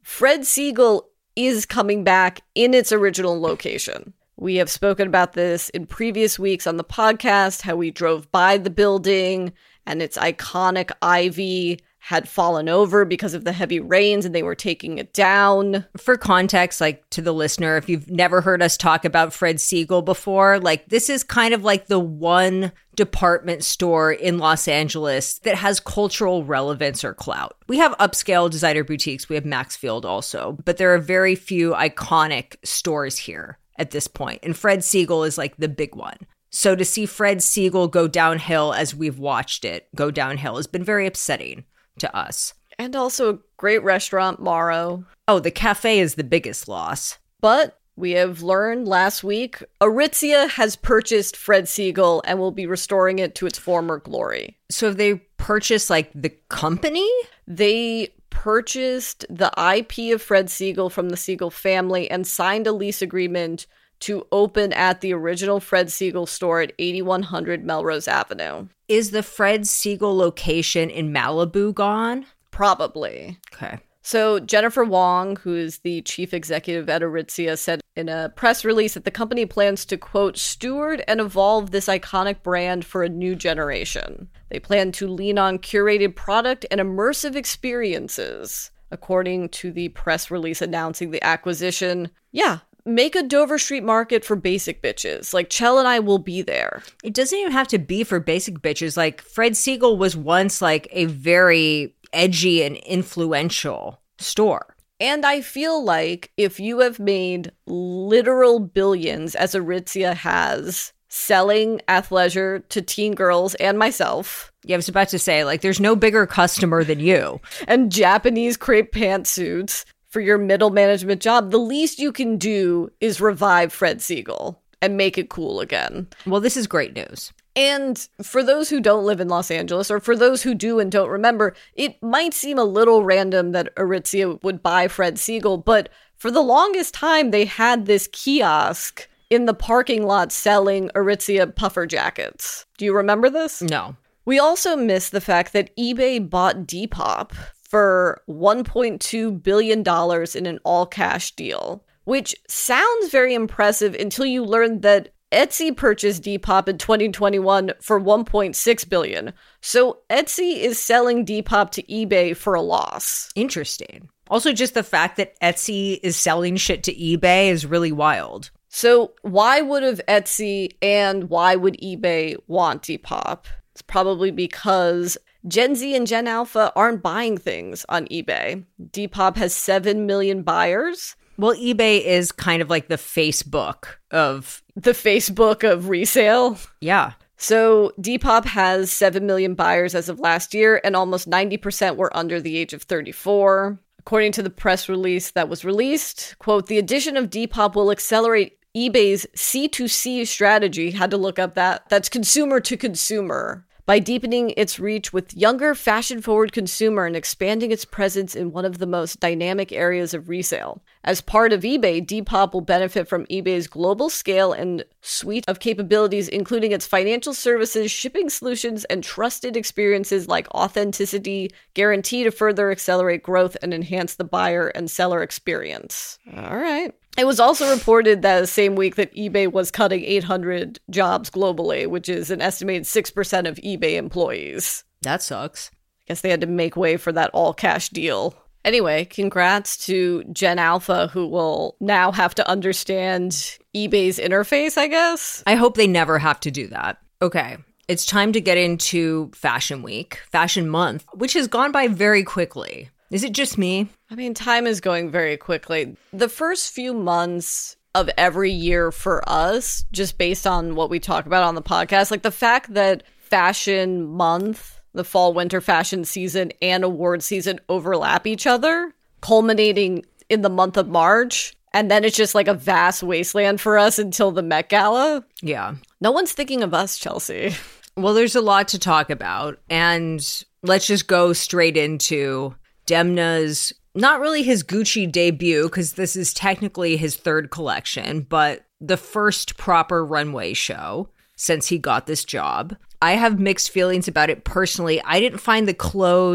Fred Siegel is coming back in its original location. We have spoken about this in previous weeks on the podcast, how we drove by the building and its iconic ivy had fallen over because of the heavy rains and they were taking it down.
For context, like to the listener, if you've never heard us talk about Fred Siegel before, like this is kind of like the one department store in Los Angeles that has cultural relevance or clout. We have upscale designer boutiques. We have Maxfield also, but there are very few iconic stores here at this point. And Fred Siegel is like the big one. So to see Fred Siegel go downhill as we've watched it go downhill has been very upsetting to us.
And also a great restaurant, Morrow.
Oh, the cafe is the biggest loss.
But we have learned last week, Aritzia has purchased Fred Siegel and will be restoring it to its former glory.
So have they purchased, like, the company?
They purchased the I P of Fred Siegel from the Siegel family and signed a lease agreement to open at the original Fred Siegel store at eighty-one hundred Melrose Avenue.
Is the Fred Siegel location in Malibu gone?
Probably.
Okay.
So Jennifer Wong, who is the chief executive at Aritzia, said in a press release that the company plans to, quote, steward and evolve this iconic brand for a new generation. They plan to lean on curated product and immersive experiences. According to the press release announcing the acquisition, yeah, make a Dover Street Market for basic bitches. Like, Chell and I will be there.
It doesn't even have to be for basic bitches. Like, Fred Siegel was once, like, a very edgy and influential store.
And I feel like if you have made literal billions, as Aritzia has, selling athleisure to teen girls and myself.
Yeah, I was about to say, like, there's no bigger customer than you.
And Japanese crepe pantsuits for your middle management job, the least you can do is revive Fred Siegel and make it cool again.
Well, this is great news.
And for those who don't live in Los Angeles, or for those who do and don't remember, it might seem a little random that Aritzia would buy Fred Siegel, but for the longest time, they had this kiosk in the parking lot selling Aritzia puffer jackets. Do you remember this?
No.
We also missed the fact that eBay bought Depop for one point two billion dollars in an all-cash deal, which sounds very impressive until you learn that Etsy purchased Depop in twenty twenty-one for one point six billion dollars. So Etsy is selling Depop to eBay for a loss.
Interesting. Also, just the fact that Etsy is selling shit to eBay is really wild.
So why would have Etsy and why would eBay want Depop? It's probably because Gen Z and Gen Alpha aren't buying things on eBay. Depop has seven million buyers.
Well, eBay is kind of like the Facebook of...
The Facebook of resale.
Yeah.
So Depop has seven million buyers as of last year, and almost ninety percent were under the age of thirty-four. According to the press release that was released, quote, the addition of Depop will accelerate eBay's C two C strategy. Had to look up that. That's consumer to consumer. By deepening its reach with younger, fashion-forward consumer and expanding its presence in one of the most dynamic areas of resale. As part of eBay, Depop will benefit from eBay's global scale and suite of capabilities, including its financial services, shipping solutions, and trusted experiences like authenticity, guarantee to further accelerate growth and enhance the buyer and seller experience. All right. It was also reported that the same week that eBay was cutting eight hundred jobs globally, which is an estimated six percent of eBay employees.
That sucks.
I guess they had to make way for that all-cash deal. Anyway, congrats to Gen Alpha, who will now have to understand eBay's interface, I guess.
I hope they never have to do that. Okay, it's time to get into Fashion Week, Fashion Month, which has gone by very quickly. Is it just me?
I mean, time is going very quickly. The first few months of every year for us, just based on what we talk about on the podcast, like the fact that Fashion Month, the fall winter fashion season, and award season overlap each other, culminating in the month of March. And then it's just like a vast wasteland for us until the Met Gala.
Yeah.
No one's thinking of us, Chelsea.
Well, there's a lot to talk about. And let's just go straight into Demna's, not really his Gucci debut, because this is technically his third collection, but the first proper runway show since he got this job. I have mixed feelings about it personally. I didn't find the clothes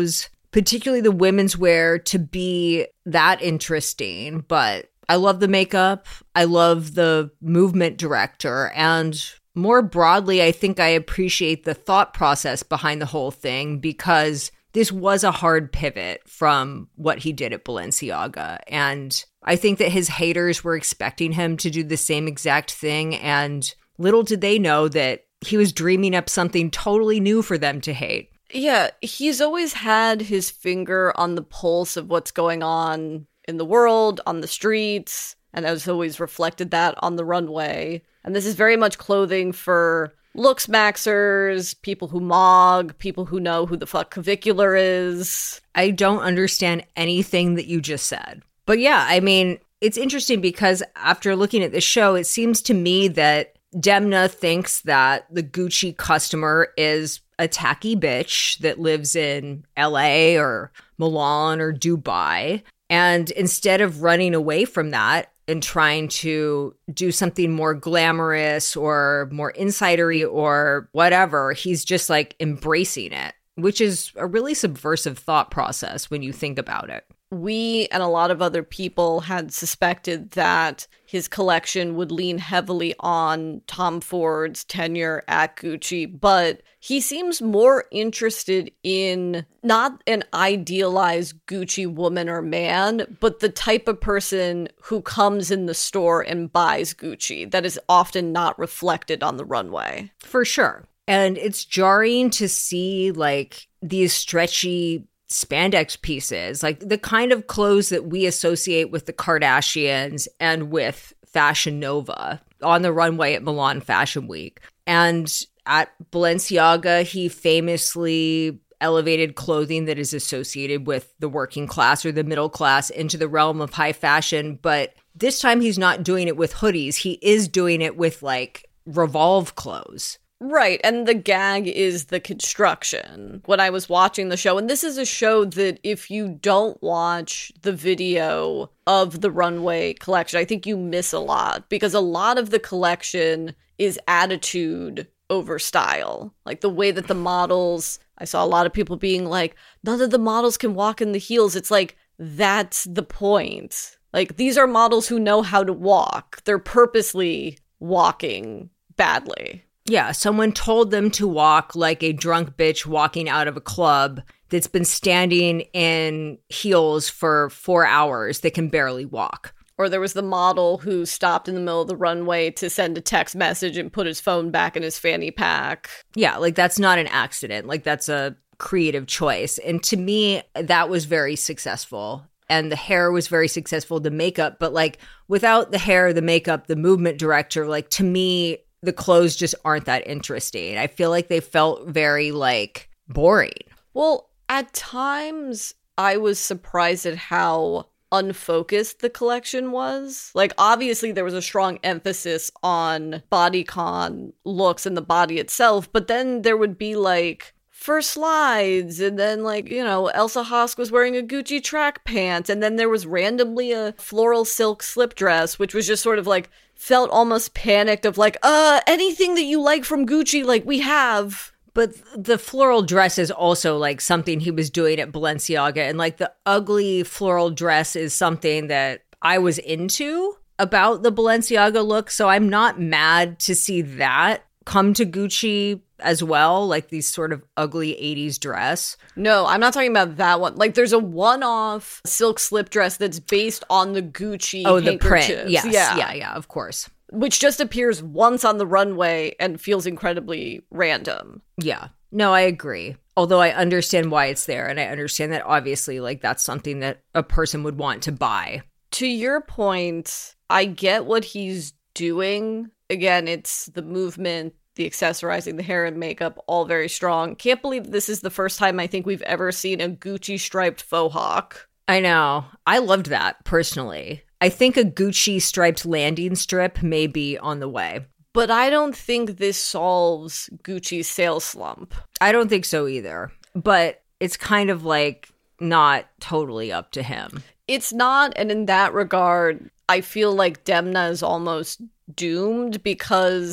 particularly the women's wear, to be that interesting. But I love the makeup. I love the movement director. And more broadly, I think I appreciate the thought process behind the whole thing, because this was a hard pivot from what he did at Balenciaga. And I think that his haters were expecting him to do the same exact thing. And little did they know that he was dreaming up something totally new for them to hate.
Yeah, he's always had his finger on the pulse of what's going on in the world, on the streets, and has always reflected that on the runway. And this is very much clothing for looks maxers, people who mog, people who know who the fuck Cavicular is.
I don't understand anything that you just said. But yeah, I mean, it's interesting because after looking at the show, it seems to me that Demna thinks that the Gucci customer is a tacky bitch that lives in L A or Milan or Dubai. And instead of running away from that and trying to do something more glamorous or more insidery or whatever, he's just like embracing it, which is a really subversive thought process when you think about it.
We and a lot of other people had suspected that his collection would lean heavily on Tom Ford's tenure at Gucci, but he seems more interested in not an idealized Gucci woman or man, but the type of person who comes in the store and buys Gucci that is often not reflected on the runway.
For sure. And it's jarring to see like these stretchy spandex pieces, like the kind of clothes that we associate with the Kardashians and with Fashion Nova on the runway at Milan Fashion Week. And at Balenciaga, he famously elevated clothing that is associated with the working class or the middle class into the realm of high fashion. But this time he's not doing it with hoodies. He is doing it with like Revolve clothes.
Right, and the gag is the construction. When I was watching the show, and this is a show that if you don't watch the video of the runway collection, I think you miss a lot, because a lot of the collection is attitude over style. Like the way that the models, I saw a lot of people being like, none of the models can walk in the heels. It's like, that's the point. Like, these are models who know how to walk. They're purposely walking badly.
Yeah, someone told them to walk like a drunk bitch walking out of a club that's been standing in heels for four hours that can barely walk.
Or there was the model who stopped in the middle of the runway to send a text message and put his phone back in his fanny pack.
Yeah, like that's not an accident. Like that's a creative choice. And to me, that was very successful. And the hair was very successful, the makeup. But like without the hair, the makeup, the movement director, like to me, the clothes just aren't that interesting. I feel like they felt very, like, boring.
Well, at times, I was surprised at how unfocused the collection was. Like, obviously, there was a strong emphasis on bodycon looks and the body itself, but then there would be, like, for slides, and then, like, you know, Elsa Hosk was wearing a Gucci track pants, and then there was randomly a floral silk slip dress, which was just sort of, like, felt almost panicked of like, uh, anything that you like from Gucci, like, we have.
But the floral dress is also, like, something he was doing at Balenciaga. And, like, the ugly floral dress is something that I was into about the Balenciaga look. So I'm not mad to see that come to Gucci as well, like these sort of ugly eighties dress.
No, I'm not talking about that one. Like, there's a one-off silk slip dress that's based on the Gucci
Oh, the print.
handkerchiefs.
Yes.
Yeah.
yeah, yeah, of course.
Which just appears once on the runway and feels incredibly random.
Yeah. No, I agree. Although I understand why it's there, and I understand that obviously, like, that's something that a person would want to buy.
To your point, I get what he's doing. Again, it's the movement, the accessorizing, the hair and makeup, all very strong. Can't believe this is the first time I think we've ever seen a Gucci striped faux hawk.
I know. I loved that, personally. I think a Gucci striped landing strip may be on the way.
But I don't think this solves Gucci's sales slump.
I don't think so either. But it's kind of like not totally up to him.
It's not, and in that regard, I feel like Demna is almost doomed because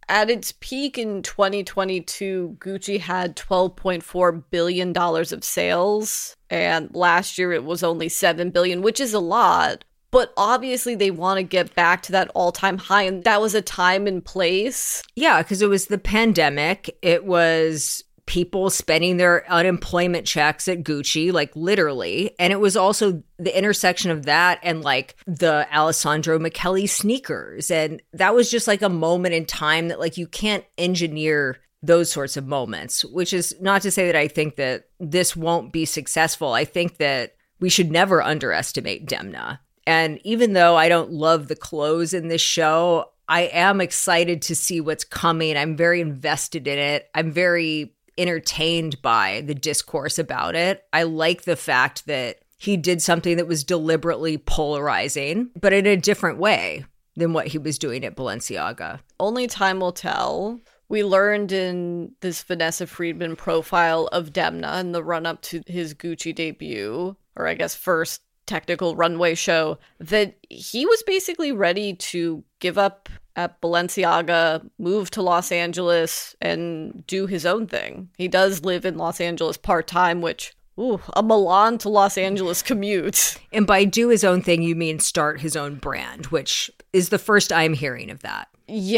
At its peak in twenty twenty-two, Gucci had twelve point four billion dollars of sales, and last year it was only seven billion dollars, which is a lot. But obviously they want to get back to that all-time high, and that was a time and place.
Yeah, because it was the pandemic. It was people spending their unemployment checks at Gucci, like literally. And it was also the intersection of that and like the Alessandro Michele sneakers. And that was just like a moment in time that like you can't engineer those sorts of moments, which is not to say that I think that this won't be successful. I think that we should never underestimate Demna. And even though I don't love the clothes in this show, I am excited to see what's coming. I'm very invested in it. I'm very entertained by the discourse about it. I like the fact that he did something that was deliberately polarizing, but in a different way than what he was doing at Balenciaga.
Only time will tell. We learned in this Vanessa Friedman profile of Demna in the run-up to his Gucci debut, or I guess first technical runway show, that he was basically ready to give up at Balenciaga, move to Los Angeles, and do his own thing. He does live in Los Angeles part-time, which, ooh, a Milan to Los Angeles commute.
And by do his own thing, you mean start his own brand, which is the first I'm hearing of that.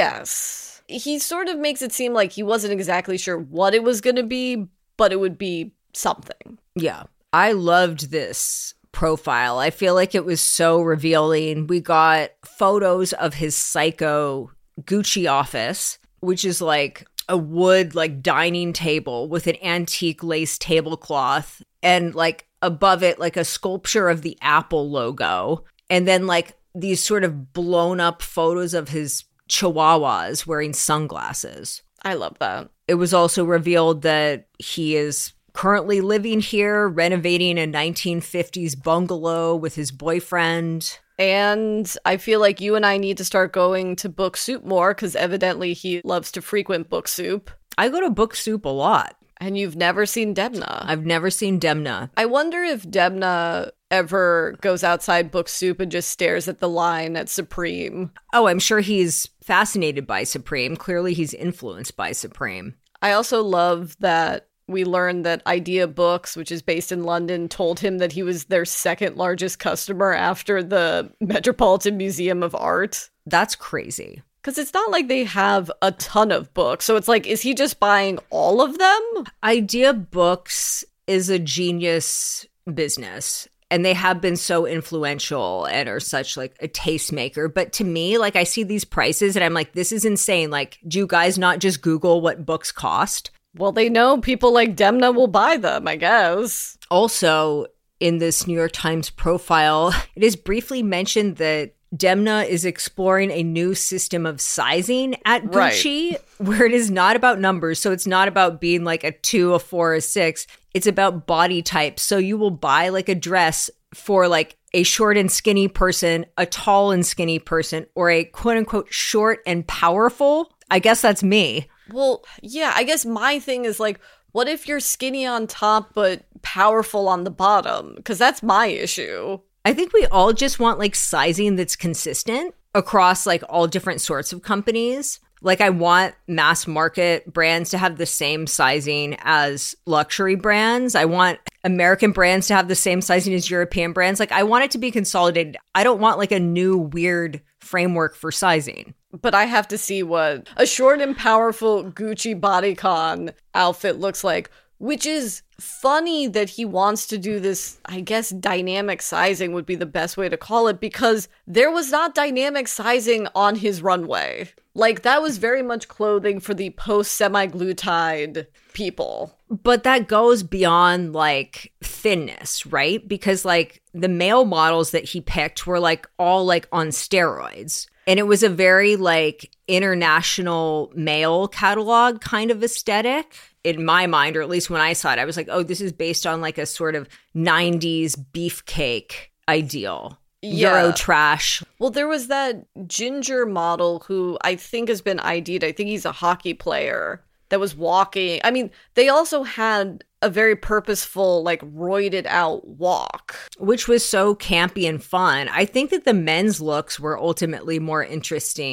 Yes. He sort of makes it seem like he wasn't exactly sure what it was going to be, but it would be something.
Yeah. I loved this profile. I feel like it was so revealing. We got photos of his psycho Gucci office, which is like a wood like dining table with an antique lace tablecloth, and like above it like a sculpture of the Apple logo, and then like these sort of blown up photos of his chihuahuas wearing sunglasses.
I love that.
It was also revealed that he is currently living here, renovating a nineteen fifties bungalow with his boyfriend.
And I feel like you and I need to start going to Book Soup more, because evidently he loves to frequent Book Soup.
I go to Book Soup a lot.
And you've never seen Demna.
I've never seen Demna.
I wonder if Demna ever goes outside Book Soup and just stares at the line at Supreme.
Oh, I'm sure he's fascinated by Supreme. Clearly he's influenced by Supreme.
I also love that we learned that Idea Books, which is based in London, told him that he was their second largest customer after the Metropolitan Museum of Art.
That's crazy.
Because it's not like they have a ton of books. So it's like, is he just buying all of them?
Idea Books is a genius business. And they have been so influential and are such like a tastemaker. But to me, like I see these prices and I'm like, this is insane. Like, do you guys not just Google what books cost?
Well, they know people like Demna will buy them, I guess.
Also, in this New York Times profile, it is briefly mentioned that Demna is exploring a new system of sizing at Gucci, right, where it is not about numbers. So it's not about being like a two, a four, a six. It's about body type. So you will buy like a dress for like a short and skinny person, a tall and skinny person, or a quote unquote short and powerful. I guess that's me.
Well, yeah, I guess my thing is like, what if you're skinny on top but powerful on the bottom? Because that's my issue.
I think we all just want like sizing that's consistent across like all different sorts of companies. Like I want mass market brands to have the same sizing as luxury brands. I want American brands to have the same sizing as European brands. Like I want it to be consolidated. I don't want like a new weird framework for sizing.
But I have to see what a short and powerful Gucci bodycon outfit looks like, which is funny that he wants to do this, I guess dynamic sizing would be the best way to call it, because there was not dynamic sizing on his runway. Like, that was very much clothing for the post-semi-glutide people.
But that goes beyond, like, thinness, right? Because, like, the male models that he picked were, like, all, like, on steroids. And it was a very, like, international male catalog kind of aesthetic in my mind, or at least when I saw it. I was like, oh, this is based on, like, a sort of nineties beefcake ideal.
Yeah.
Euro trash.
Well, there was that ginger model who I think has been I D'd. I think he's a hockey player that was walking. I mean, they also had a very purposeful, like, roided out walk.
Which was so campy and fun. I think that the men's looks were ultimately more interesting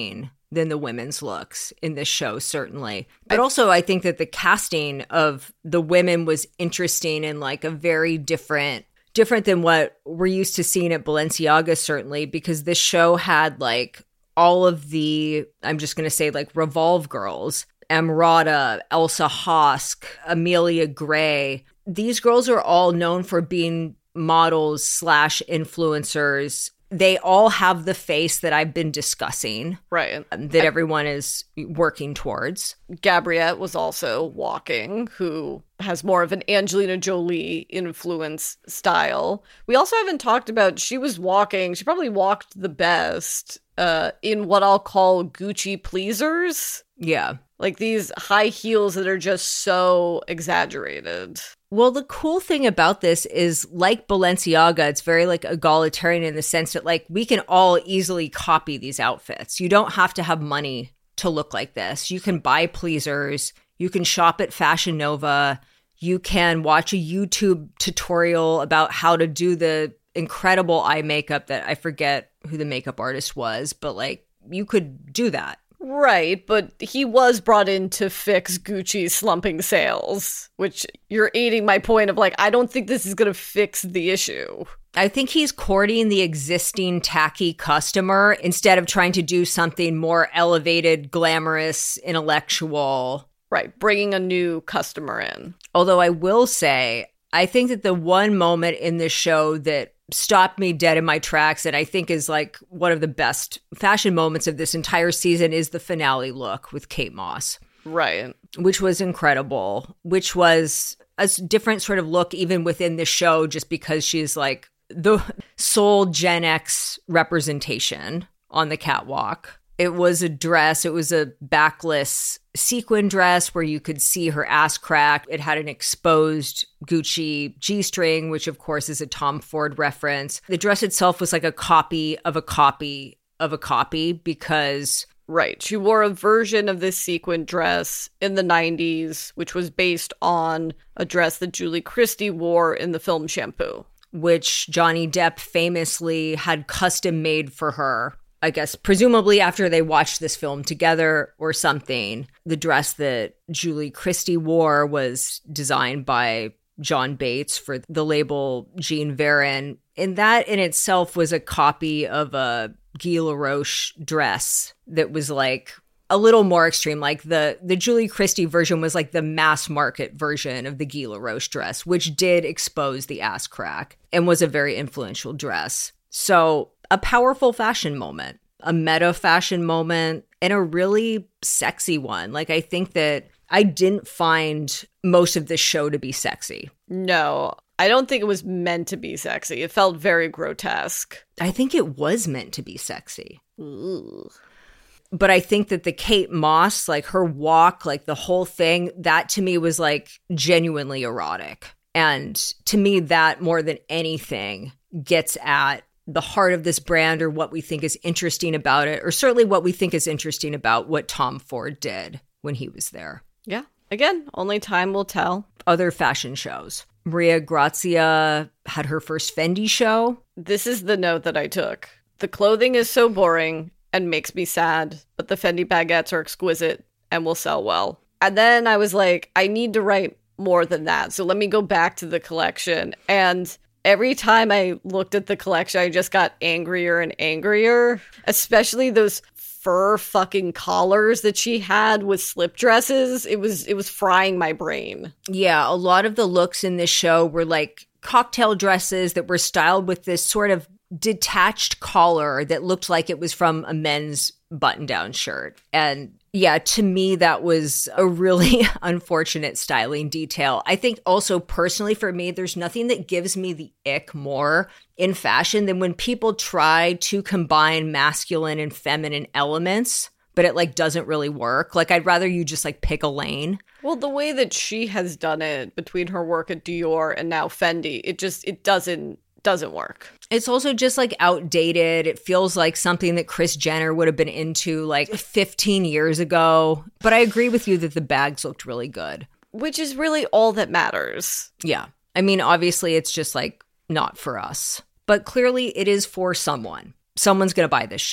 than the women's looks in this show, certainly. But also, I think that the casting of the women was interesting and like a very different, different than what we're used to seeing at Balenciaga, certainly, because this show had like all of the, I'm just going to say like Revolve girls, Emrata, Elsa Hosk, Amelia Gray. These girls are all known for being models slash influencers. They all have the face that I've been discussing,
Right.
that everyone is working towards.
Gabriette was also walking, who has more of an Angelina Jolie influence style. We also haven't talked about, she was walking, she probably walked the best uh, in what I'll call Gucci pleasers.
Yeah.
Like these high heels that are just so exaggerated.
Well, the cool thing about this is, like Balenciaga, it's very like egalitarian in the sense that like we can all easily copy these outfits. You don't have to have money to look like this. You can buy pleasers. You can shop at Fashion Nova. You can watch a YouTube tutorial about how to do the incredible eye makeup that I forget who the makeup artist was, but like you could do that.
Right, but he was brought in to fix Gucci's slumping sales, which you're aiding my point of like, I don't think this is going to fix the issue.
I think he's courting the existing tacky customer instead of trying to do something more elevated, glamorous, intellectual.
Right, bringing a new customer in.
Although I will say, I think that the one moment in this show that stopped me dead in my tracks and I think is like one of the best fashion moments of this entire season is the finale look with Kate Moss.
Right.
Which was incredible, which was a different sort of look even within the show just because she's like the sole Gen X representation on the catwalk. It was a dress. It was a backless sequin dress where you could see her ass crack. It had an exposed Gucci G-string, which of course is a Tom Ford reference. The dress itself was like a copy of a copy of a copy because...
Right. She wore a version of this sequin dress in the nineties, which was based on a dress that Julie Christie wore in the film Shampoo.
Which Johnny Depp famously had custom made for her. I guess, presumably after they watched this film together or something. The dress that Julie Christie wore was designed by John Bates for the label Jean Varin. And that in itself was a copy of a Guy Laroche dress that was like a little more extreme. Like the, the Julie Christie version was like the mass market version of the Guy Laroche dress, which did expose the ass crack and was a very influential dress. So a powerful fashion moment, a meta fashion moment, and a really sexy one. Like, I think that I didn't find most of this show to be sexy.
No, I don't think it was meant to be sexy. It felt very grotesque.
I think it was meant to be sexy.
Ooh.
But I think that the Kate Moss, like her walk, like the whole thing, that to me was like genuinely erotic. And to me, that more than anything gets at the heart of this brand or what we think is interesting about it, or certainly what we think is interesting about what Tom Ford did when he was there.
Yeah. Again, only time will tell.
Other fashion shows. Maria Grazia had her first Fendi show.
This is the note that I took. The clothing is so boring and makes me sad, but the Fendi baguettes are exquisite and will sell well. And then I was like, I need to write more than that. So let me go back to the collection. And every time I looked at the collection, I just got angrier and angrier, especially those fur fucking collars that she had with slip dresses. It was it was frying my brain.
Yeah, a lot of the looks in this show were like cocktail dresses that were styled with this sort of detached collar that looked like it was from a men's button-down shirt. And yeah, to me, that was a really unfortunate styling detail. I think also personally for me, there's nothing that gives me the ick more in fashion than when people try to combine masculine and feminine elements, but it like doesn't really work. Like I'd rather you just like pick a lane.
Well, the way that she has done it between her work at Dior and now Fendi, it just, it doesn't, doesn't work.
It's also just like outdated. It feels like something that Kris Jenner would have been into like fifteen years ago. But I agree with you that the bags looked really good.
Which is really all that matters.
Yeah. I mean, obviously it's just like not for us. But clearly it is for someone. Someone's going to buy this shit.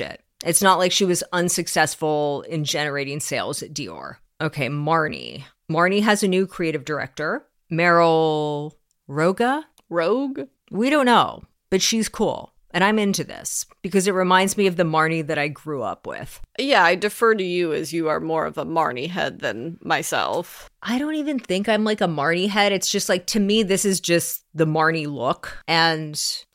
It's not like she was unsuccessful in generating sales at Dior. Okay, Marni. Marni has a new creative director, Meryl Roga.
Rogue?
We don't know, but she's cool. And I'm into this because it reminds me of the Marni that I grew up with.
Yeah, I defer to you as you are more of a Marni head than myself.
I don't even think I'm like a Marni head. It's just like, to me, this is just the Marni look. And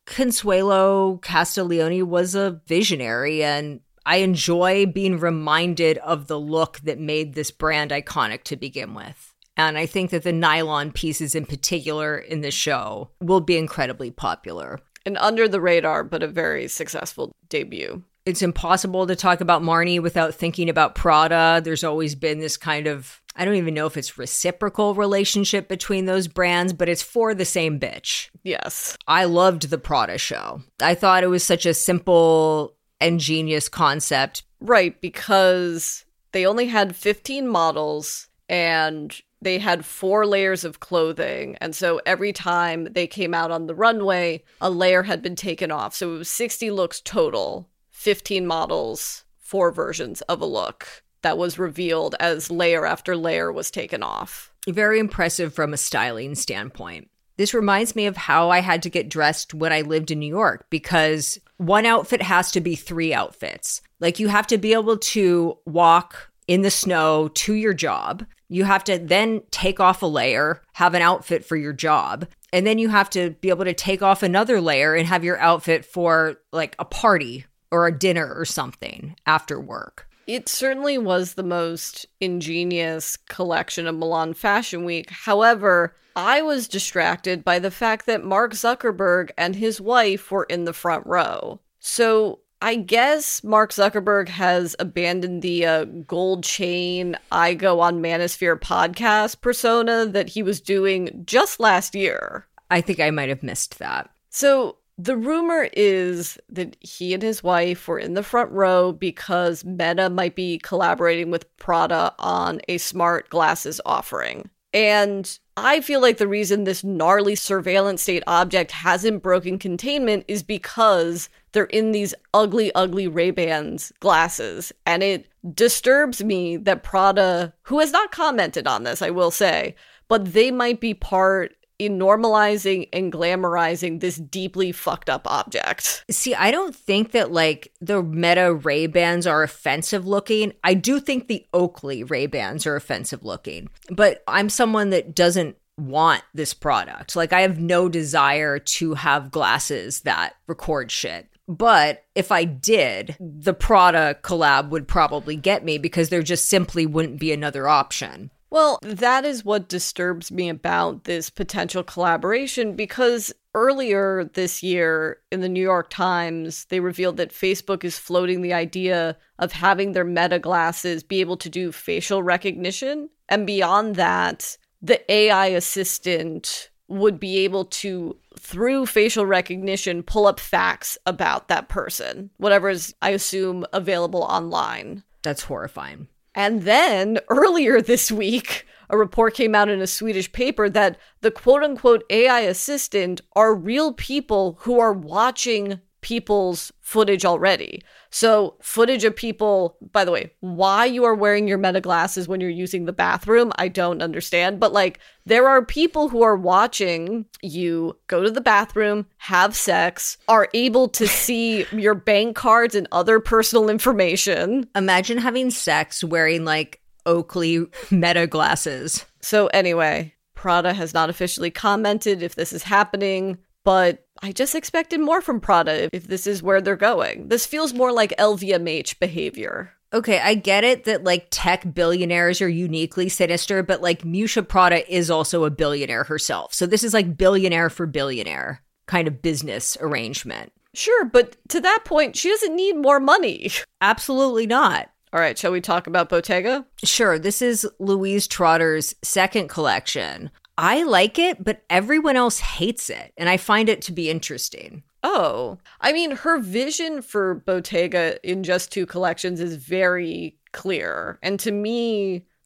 Consuelo Castiglione was a visionary, and I enjoy being reminded of the look that made this brand iconic to begin with. And I think that the nylon pieces in particular in the show will be incredibly popular.
An under the radar, but a very successful debut.
It's impossible to talk about Marni without thinking about Prada. There's always been this kind of, I don't even know if it's reciprocal relationship between those brands, but it's for the same bitch.
Yes.
I loved the Prada show. I thought it was such a simple and genius concept.
Right, because they only had fifteen models and they had four layers of clothing. And so every time they came out on the runway, a layer had been taken off. So it was sixty looks total, fifteen models, four versions of a look that was revealed as layer after layer was taken off.
Very impressive from a styling standpoint. This reminds me of how I had to get dressed when I lived in New York, because one outfit has to be three outfits. Like, you have to be able to walk in the snow to your job. You have to then take off a layer, have an outfit for your job. And then you have to be able to take off another layer and have your outfit for like a party or a dinner or something after work.
It certainly was the most ingenious collection of Milan Fashion Week. However, I was distracted by the fact that Mark Zuckerberg and his wife were in the front row. So I guess Mark Zuckerberg has abandoned the uh, gold chain I Go on Manosphere podcast persona that he was doing just last year.
I think I might have missed that.
So the rumor is that he and his wife were in the front row because Meta might be collaborating with Prada on a smart glasses offering. And I feel like the reason this gnarly surveillance state object hasn't broken containment is because they're in these ugly, ugly Ray-Bans glasses. And it disturbs me that Prada, who has not commented on this, I will say, but they might be part in normalizing and glamorizing this deeply fucked up object.
See, I don't think that like the Meta Ray-Bans are offensive looking. I do think the Oakley Ray-Bans are offensive looking, but I'm someone that doesn't want this product. Like, I have no desire to have glasses that record shit. But if I did, the Prada collab would probably get me because there just simply wouldn't be another option.
Well, that is what disturbs me about this potential collaboration, because earlier this year in the New York Times, they revealed that Facebook is floating the idea of having their Meta glasses be able to do facial recognition. And beyond that, the A I assistant would be able to, through facial recognition, pull up facts about that person, whatever is, I assume, available online.
That's horrifying.
And then earlier this week, a report came out in a Swedish paper that the quote-unquote A I assistant are real people who are watching people's footage already. So footage of people, by the way, why you are wearing your Meta glasses when you're using the bathroom, I don't understand. But like, there are people who are watching you go to the bathroom, have sex, are able to see your bank cards and other personal information.
Imagine having sex wearing like Oakley Meta glasses.
So anyway, Prada has not officially commented if this is happening, but I just expected more from Prada if this is where they're going. This feels more like L V M H behavior.
Okay, I get it that like tech billionaires are uniquely sinister, but like Miuccia Prada is also a billionaire herself. So this is like billionaire for billionaire kind of business arrangement.
Sure, but to that point, she doesn't need more money.
Absolutely not.
All right, shall we talk about Bottega?
Sure, this is Louise Trotter's second collection. I like it, but everyone else hates it, and I find it to be interesting.
Oh, I mean, her vision for Bottega in just two collections is very clear. And to me,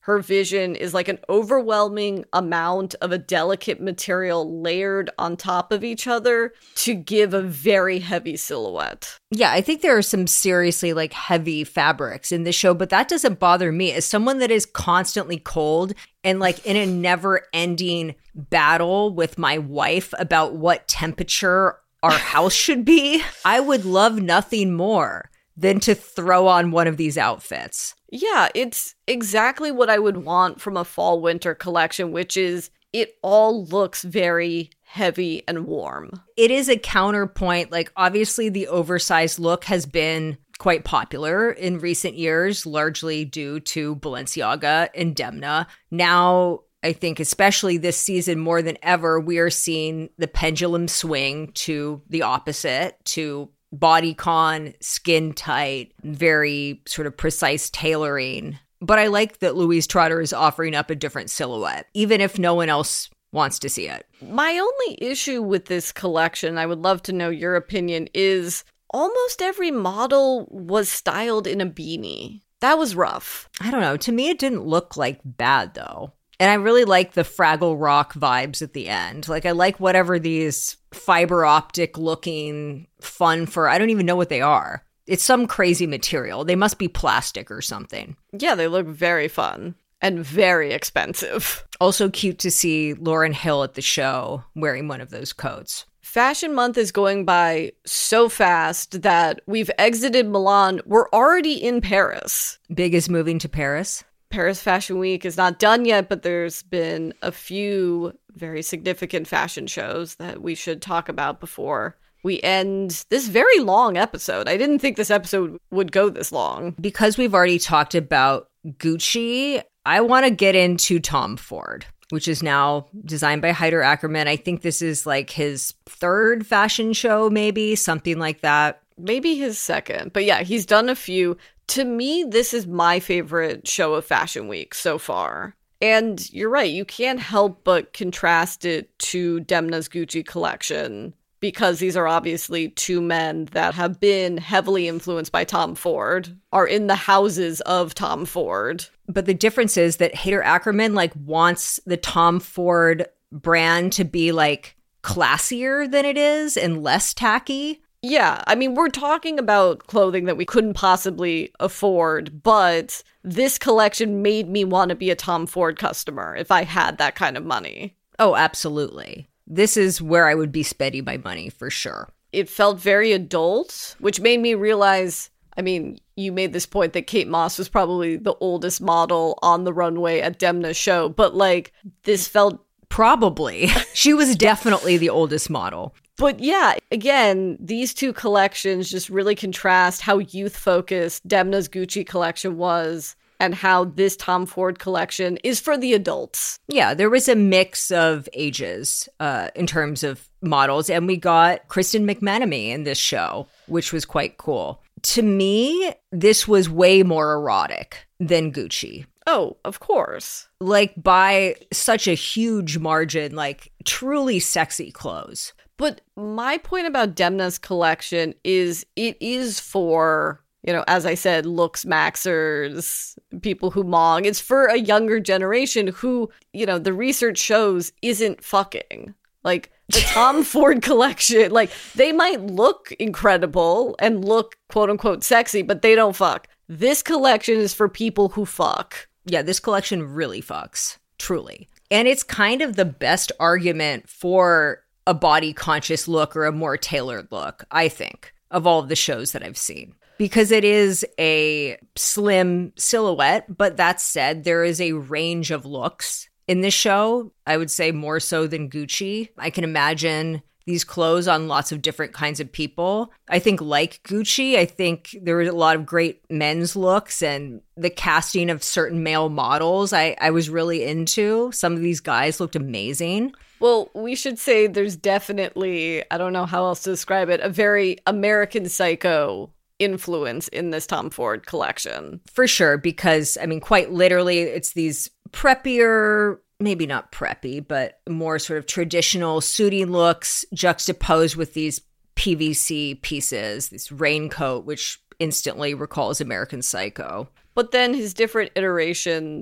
her vision is like an overwhelming amount of a delicate material layered on top of each other to give a very heavy silhouette.
Yeah, I think there are some seriously like heavy fabrics in this show, but that doesn't bother me. As someone that is constantly cold and like in a never ending battle with my wife about what temperature our house should be, I would love nothing more than to throw on one of these outfits.
Yeah, it's exactly what I would want from a fall winter collection, which is it all looks very heavy and warm.
It is a counterpoint. Like, obviously, the oversized look has been quite popular in recent years, largely due to Balenciaga and Demna. Now, I think especially this season more than ever, we are seeing the pendulum swing to the opposite, to bodycon, skin tight, very sort of precise tailoring. But I like that Louise Trotter is offering up a different silhouette, even if no one else wants to see it.
My only issue with this collection, I would love to know your opinion, is almost every model was styled in a beanie. That was rough.
I don't know. To me, it didn't look like bad, though. And I really like the Fraggle Rock vibes at the end. Like, I like whatever these fiber optic looking fun for, I don't even know what they are. It's some crazy material. They must be plastic or something.
Yeah, they look very fun and very expensive.
Also cute to see Lauryn Hill at the show wearing one of those coats.
Fashion Month is going by so fast that we've exited Milan. We're already in Paris.
Big is moving to Paris.
Paris Fashion Week is not done yet, but there's been a few very significant fashion shows that we should talk about before we end this very long episode. I didn't think this episode would go this long.
Because we've already talked about Gucci, I want to get into Tom Ford, which is now designed by Haider Ackermann. I think this is like his third fashion show, maybe, something like that.
Maybe his second. But yeah, he's done a few. To me, this is my favorite show of Fashion Week so far. And you're right, you can't help but contrast it to Demna's Gucci collection, because these are obviously two men that have been heavily influenced by Tom Ford, are in the houses of Tom Ford.
But the difference is that Haider Ackermann like wants the Tom Ford brand to be like classier than it is and less tacky.
Yeah, I mean, we're talking about clothing that we couldn't possibly afford, but this collection made me want to be a Tom Ford customer if I had that kind of money.
Oh, absolutely. This is where I would be spending my money for sure.
It felt very adult, which made me realize, I mean, you made this point that Kate Moss was probably the oldest model on the runway at Demna's show, but like, this felt...
Probably. She was definitely the oldest model.
But yeah, again, these two collections just really contrast how youth-focused Demna's Gucci collection was and how this Tom Ford collection is for the adults.
Yeah, there was a mix of ages uh, in terms of models, and we got Kristen McMenamy in this show, which was quite cool. To me, this was way more erotic than Gucci.
Oh, of course.
Like, by such a huge margin, like, truly sexy clothes.
But my point about Demna's collection is it is for, you know, as I said, looks maxers, people who mong. It's for a younger generation who, you know, the research shows isn't fucking. Like, the Tom Ford collection, like, they might look incredible and look, quote unquote, sexy, but they don't fuck. This collection is for people who fuck.
Yeah, this collection really fucks, truly. And it's kind of the best argument for a body-conscious look or a more tailored look, I think, of all of the shows that I've seen. Because it is a slim silhouette, but that said, there is a range of looks in this show. I would say more so than Gucci. I can imagine these clothes on lots of different kinds of people. I think like Gucci, I think there were a lot of great men's looks, and the casting of certain male models I, I was really into. Some of these guys looked amazing.
Well, we should say there's definitely, I don't know how else to describe it, a very American Psycho influence in this Tom Ford collection.
For sure, because, I mean, quite literally, it's these preppier, maybe not preppy, but more sort of traditional suiting looks juxtaposed with these P V C pieces, this raincoat, which instantly recalls American Psycho.
But then his different iterations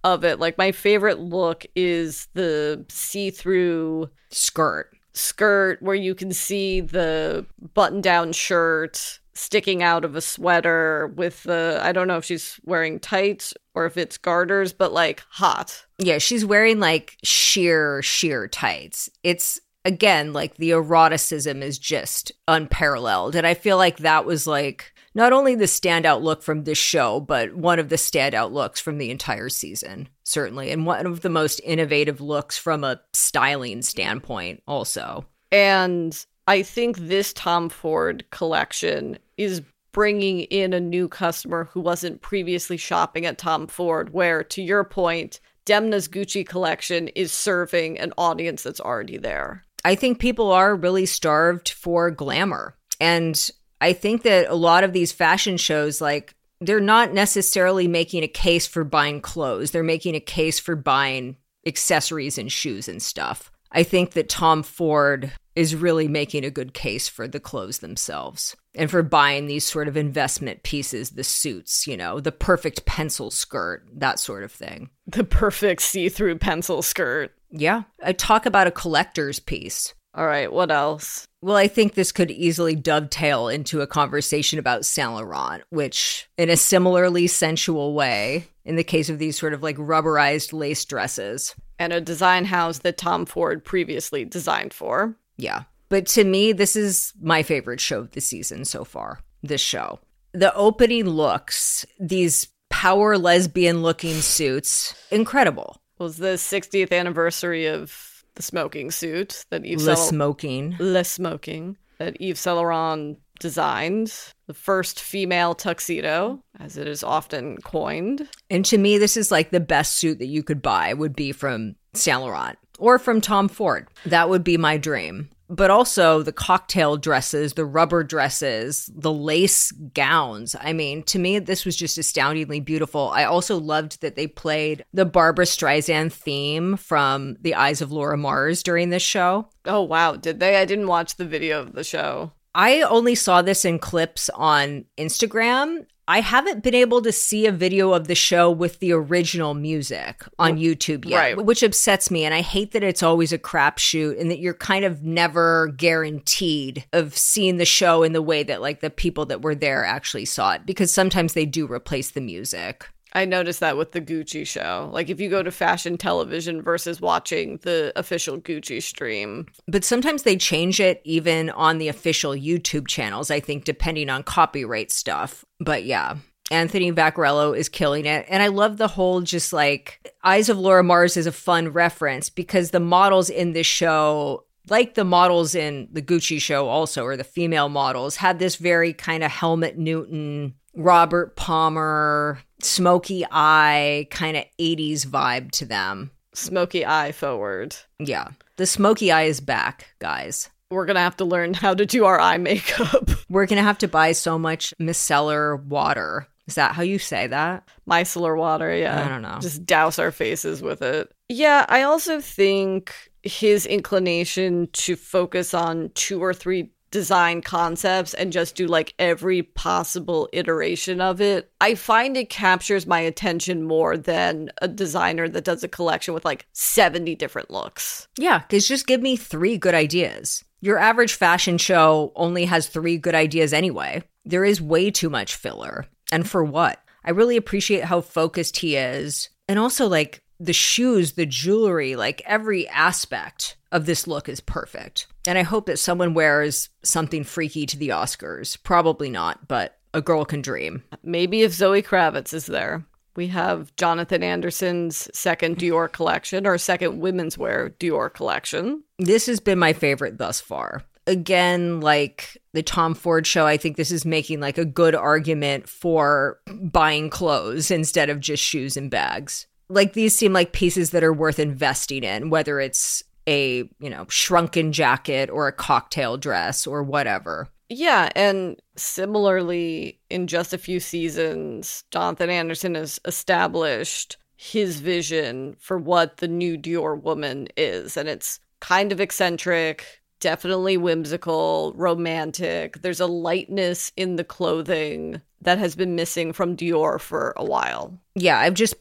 of it. Like, my favorite look is the see-through
Skirt.
skirt where you can see the button-down shirt sticking out of a sweater with the, I don't know if she's wearing tights or if it's garters, but like hot.
Yeah, she's wearing like sheer, sheer tights. It's, again, like the eroticism is just unparalleled. And I feel like that was like not only the standout look from this show, but one of the standout looks from the entire season, certainly. And one of the most innovative looks from a styling standpoint also.
And I think this Tom Ford collection is bringing in a new customer who wasn't previously shopping at Tom Ford, where, to your point, Demna's Gucci collection is serving an audience that's already there.
I think people are really starved for glamour. And I think that a lot of these fashion shows, like, they're not necessarily making a case for buying clothes. They're making a case for buying accessories and shoes and stuff. I think that Tom Ford is really making a good case for the clothes themselves and for buying these sort of investment pieces, the suits, you know, the perfect pencil skirt, that sort of thing.
The perfect see-through pencil skirt.
Yeah. I talk about a collector's piece.
All right, what else?
Well, I think this could easily dovetail into a conversation about Saint Laurent, which, in a similarly sensual way, in the case of these sort of like rubberized lace dresses.
And a design house that Tom Ford previously designed for.
Yeah. But to me, this is my favorite show of the season so far, this show. The opening looks, these power lesbian looking suits, incredible.
It was the sixtieth anniversary of the smoking suit that Yves
Le
Saint-
smoking.
Le smoking that Yves Saint Laurent designed. The first female tuxedo, as it is often coined.
And to me, this is like the best suit that you could buy would be from Saint Laurent or from Tom Ford. That would be my dream. But also the cocktail dresses, the rubber dresses, the lace gowns. I mean, to me, this was just astoundingly beautiful. I also loved that they played the Barbra Streisand theme from The Eyes of Laura Mars during this show.
Oh, wow. Did they? I didn't watch the video of the show.
I only saw this in clips on Instagram. I haven't been able to see a video of the show with the original music on YouTube yet,
Right.
which upsets me. And I hate that it's always a crapshoot and that you're kind of never guaranteed of seeing the show in the way that like the people that were there actually saw it, because sometimes they do replace the music.
I noticed that with the Gucci show. Like, if you go to fashion television versus watching the official Gucci stream.
But sometimes they change it even on the official YouTube channels, I think, depending on copyright stuff. But yeah, Anthony Vaccarello is killing it. And I love the whole just like Eyes of Laura Mars is a fun reference because the models in this show, like the models in the Gucci show also, or the female models, had this very kind of Helmut Newton, Robert Palmer, smoky eye, kind of eighties vibe to them.
Smoky eye forward.
Yeah. The smoky eye is back, guys.
We're going to have to learn how to do our eye makeup.
We're going to have to buy so much micellar water. Is that how you say that?
Micellar water, yeah.
I don't know.
Just douse our faces with it. Yeah, I also think his inclination to focus on two or three design concepts and just do like every possible iteration of it, I find it captures my attention more than a designer that does a collection with like seventy different looks.
Yeah, because just give me three good ideas. Your average fashion show only has three good ideas anyway. There is way too much filler. And for what? I really appreciate how focused he is. And also like the shoes, the jewelry, like every aspect of this look is perfect. And I hope that someone wears something freaky to the Oscars. Probably not, but a girl can dream.
Maybe if Zoe Kravitz is there. We have Jonathan Anderson's second Dior collection, or second women's wear Dior collection.
This has been my favorite thus far. Again, like the Tom Ford show, I think this is making like a good argument for buying clothes instead of just shoes and bags. Like these seem like pieces that are worth investing in, whether it's a, you know, shrunken jacket or a cocktail dress or whatever.
Yeah, and similarly, in just a few seasons, Jonathan Anderson has established his vision for what the new Dior woman is. And it's kind of eccentric, definitely whimsical, romantic. There's a lightness in the clothing that has been missing from Dior for a while.
Yeah, I've just been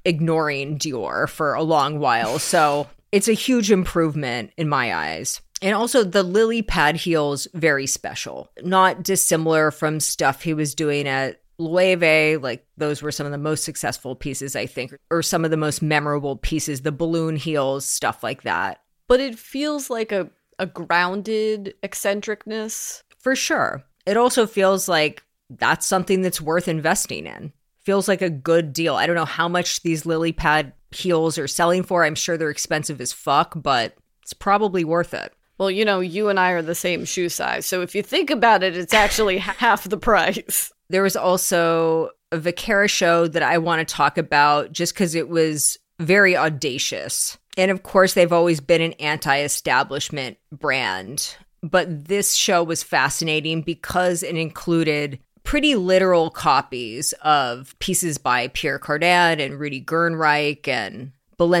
ignoring Dior for a long while. So it's a huge improvement in my eyes. And also the lily pad heels, very special. Not dissimilar from stuff he was doing at Loewe. Like those were some of the most successful pieces, I think, or some of the most memorable pieces, the balloon heels, stuff like that.
But it feels like a, a grounded eccentricness.
For sure. It also feels like that's something that's worth investing in. Feels like a good deal. I don't know how much these lily pad heels are selling for. I'm sure they're expensive as fuck, but it's probably worth it.
Well, you know, you and I are the same shoe size. So if you think about it, it's actually half the price.
There was also a Vicara show that I want to talk about just because it was very audacious. And of course, they've always been an anti-establishment brand. But this show was fascinating because it included pretty literal copies of pieces by Pierre Cardin and Rudy Gernreich and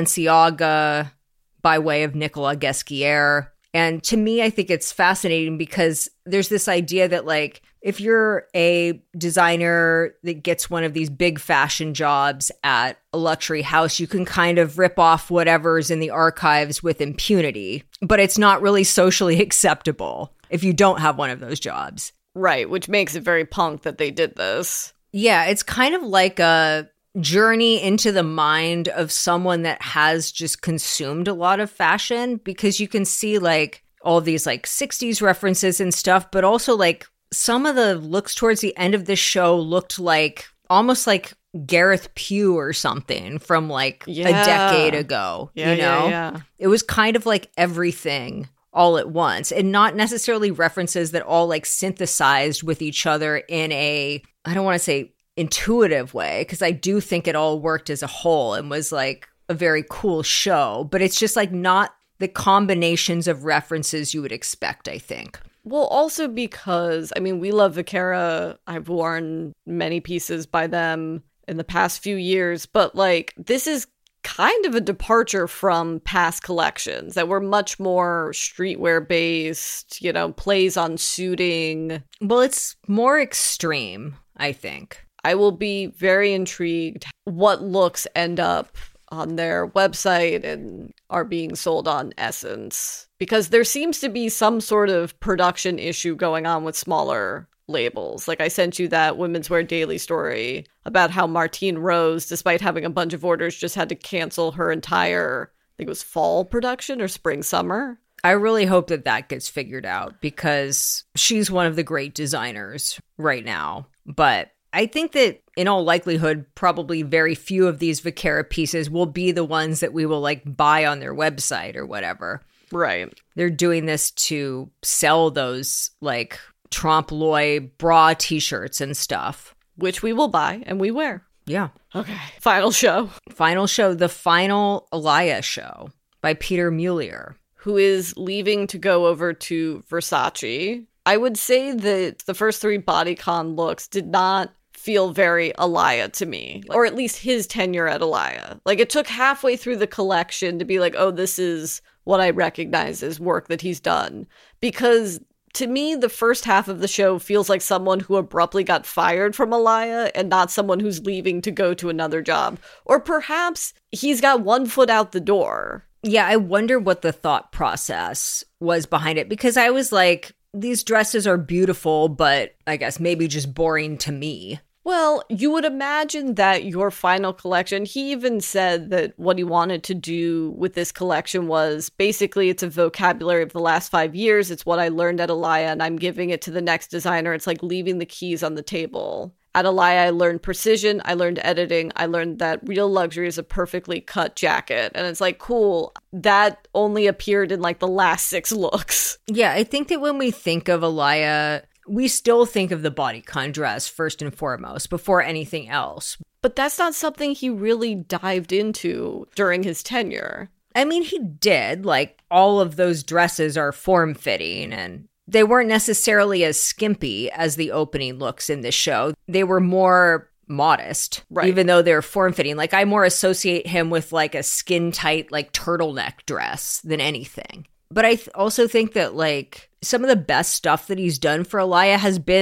Balenciaga by way of Nicolas Ghesquière. And to me, I think it's fascinating because there's this idea that, like, if you're a designer that gets one of these big fashion jobs at a luxury house, you can kind of rip off whatever's in the archives with impunity. But it's not really socially acceptable if you don't have one of those jobs.
Right, which makes it very punk that they did this.
Yeah, it's kind of like a journey into the mind of someone that has just consumed a lot of fashion, because you can see like all these like sixties references and stuff, but also like some of the looks towards the end of this show looked like almost like Gareth Pugh or something from like
Yeah.
a decade ago.
Yeah,
you know,
yeah, yeah.
It was kind of like everything all at once, and not necessarily references that all like synthesized with each other in a, I don't want to say intuitive way, because I do think it all worked as a whole and was like a very cool show, but it's just like not the combinations of references you would expect, I think.
Well, also because, I mean, we love Vicara. I've worn many pieces by them in the past few years, but like this is kind of a departure from past collections that were much more streetwear based, you know, plays on suiting.
Well, it's more extreme, I think.
I will be very intrigued what looks end up on their website and are being sold on Essence, because there seems to be some sort of production issue going on with smaller labels. Like I sent you that Women's Wear Daily story about how Martine Rose, despite having a bunch of orders, just had to cancel her entire, I think it was fall production or spring summer.
I really hope that that gets figured out, because she's one of the great designers right now. But I think that in all likelihood, probably very few of these Vicara pieces will be the ones that we will like buy on their website or whatever.
Right.
They're doing this to sell those like trompe l'oeil bra t-shirts and stuff.
Which we will buy and we wear.
Yeah.
Okay. Final show.
Final show, the final Alaïa show by Peter Mulier.
Who is leaving to go over to Versace. I would say that the first three bodycon looks did not feel very Alaïa to me, or at least his tenure at Alaïa. Like it took halfway through the collection to be like, oh, this is what I recognize as work that he's done. Because to me, the first half of the show feels like someone who abruptly got fired from Alaïa and not someone who's leaving to go to another job. Or perhaps he's got one foot out the door.
Yeah, I wonder what the thought process was behind it, because I was like, these dresses are beautiful, but I guess maybe just boring to me.
Well, you would imagine that your final collection, he even said that what he wanted to do with this collection was basically it's a vocabulary of the last five years. It's what I learned at Alaïa and I'm giving it to the next designer. It's like leaving the keys on the table. At Alaïa, I learned precision. I learned editing. I learned that real luxury is a perfectly cut jacket. And it's like, cool. That only appeared in like the last six looks.
Yeah, I think that when we think of Alaïa, we still think of the bodycon dress first and foremost before anything else.
But that's not something he really dived into during his tenure.
I mean, he did. Like, all of those dresses are form-fitting, and they weren't necessarily as skimpy as the opening looks in this show. They were more modest,
right,
even though they're form-fitting. Like, I more associate him with, like, a skin-tight, like, turtleneck dress than anything. But I th- also think that, like, some of the best stuff that he's done for Alaïa has been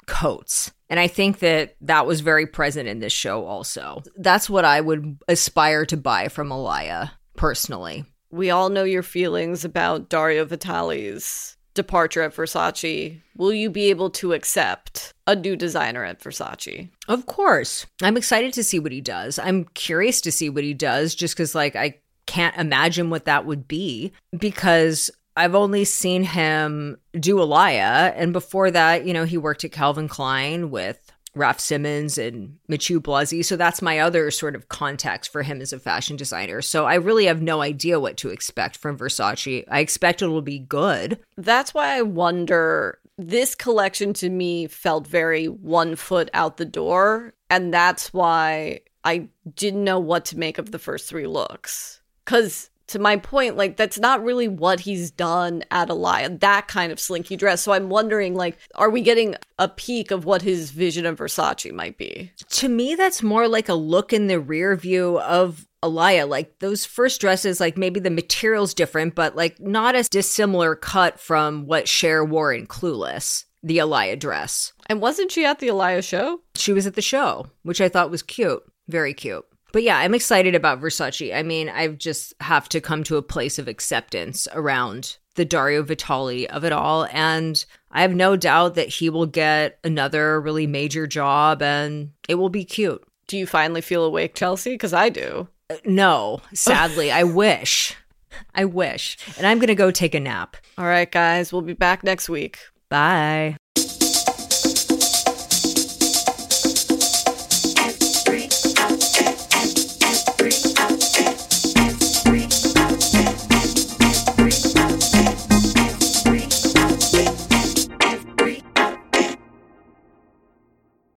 coats. And I think that that was very present in this show also. That's what I would aspire to buy from Alaya, personally.
We all know your feelings about Dario Vitale's departure at Versace. Will you be able to accept a new designer at Versace?
Of course. I'm excited to see what he does. I'm curious to see what he does just because, like, I can't imagine what that would be because I've only seen him do Alaya. And before that, you know, he worked at Calvin Klein with Raf Simons and Michu Blasi. So that's my other sort of context for him as a fashion designer. So I really have no idea what to expect from Versace. I expect it'll be good.
That's why I wonder, this collection to me felt very one foot out the door. And that's why I didn't know what to make of the first three looks. Because to my point, like, that's not really what he's done at Alaya, that kind of slinky dress. So I'm wondering, like, are we getting a peek of what his vision of Versace might be?
To me, that's more like a look in the rear view of Alaya. Like, those first dresses, like, maybe the material's different, but, like, not as dissimilar cut from what Cher wore in Clueless, the Alaya dress.
And wasn't she at the Alaya show?
She was at the show, which I thought was cute. Very cute. But yeah, I'm excited about Versace. I mean, I just have to come to a place of acceptance around the Dario Vitale of it all. And I have no doubt that he will get another really major job and it will be cute.
Do you finally feel awake, Chelsea? Because I do.
Uh, no, sadly, I wish. I wish. And I'm going to go take a nap.
All right, guys, we'll be back next week.
Bye.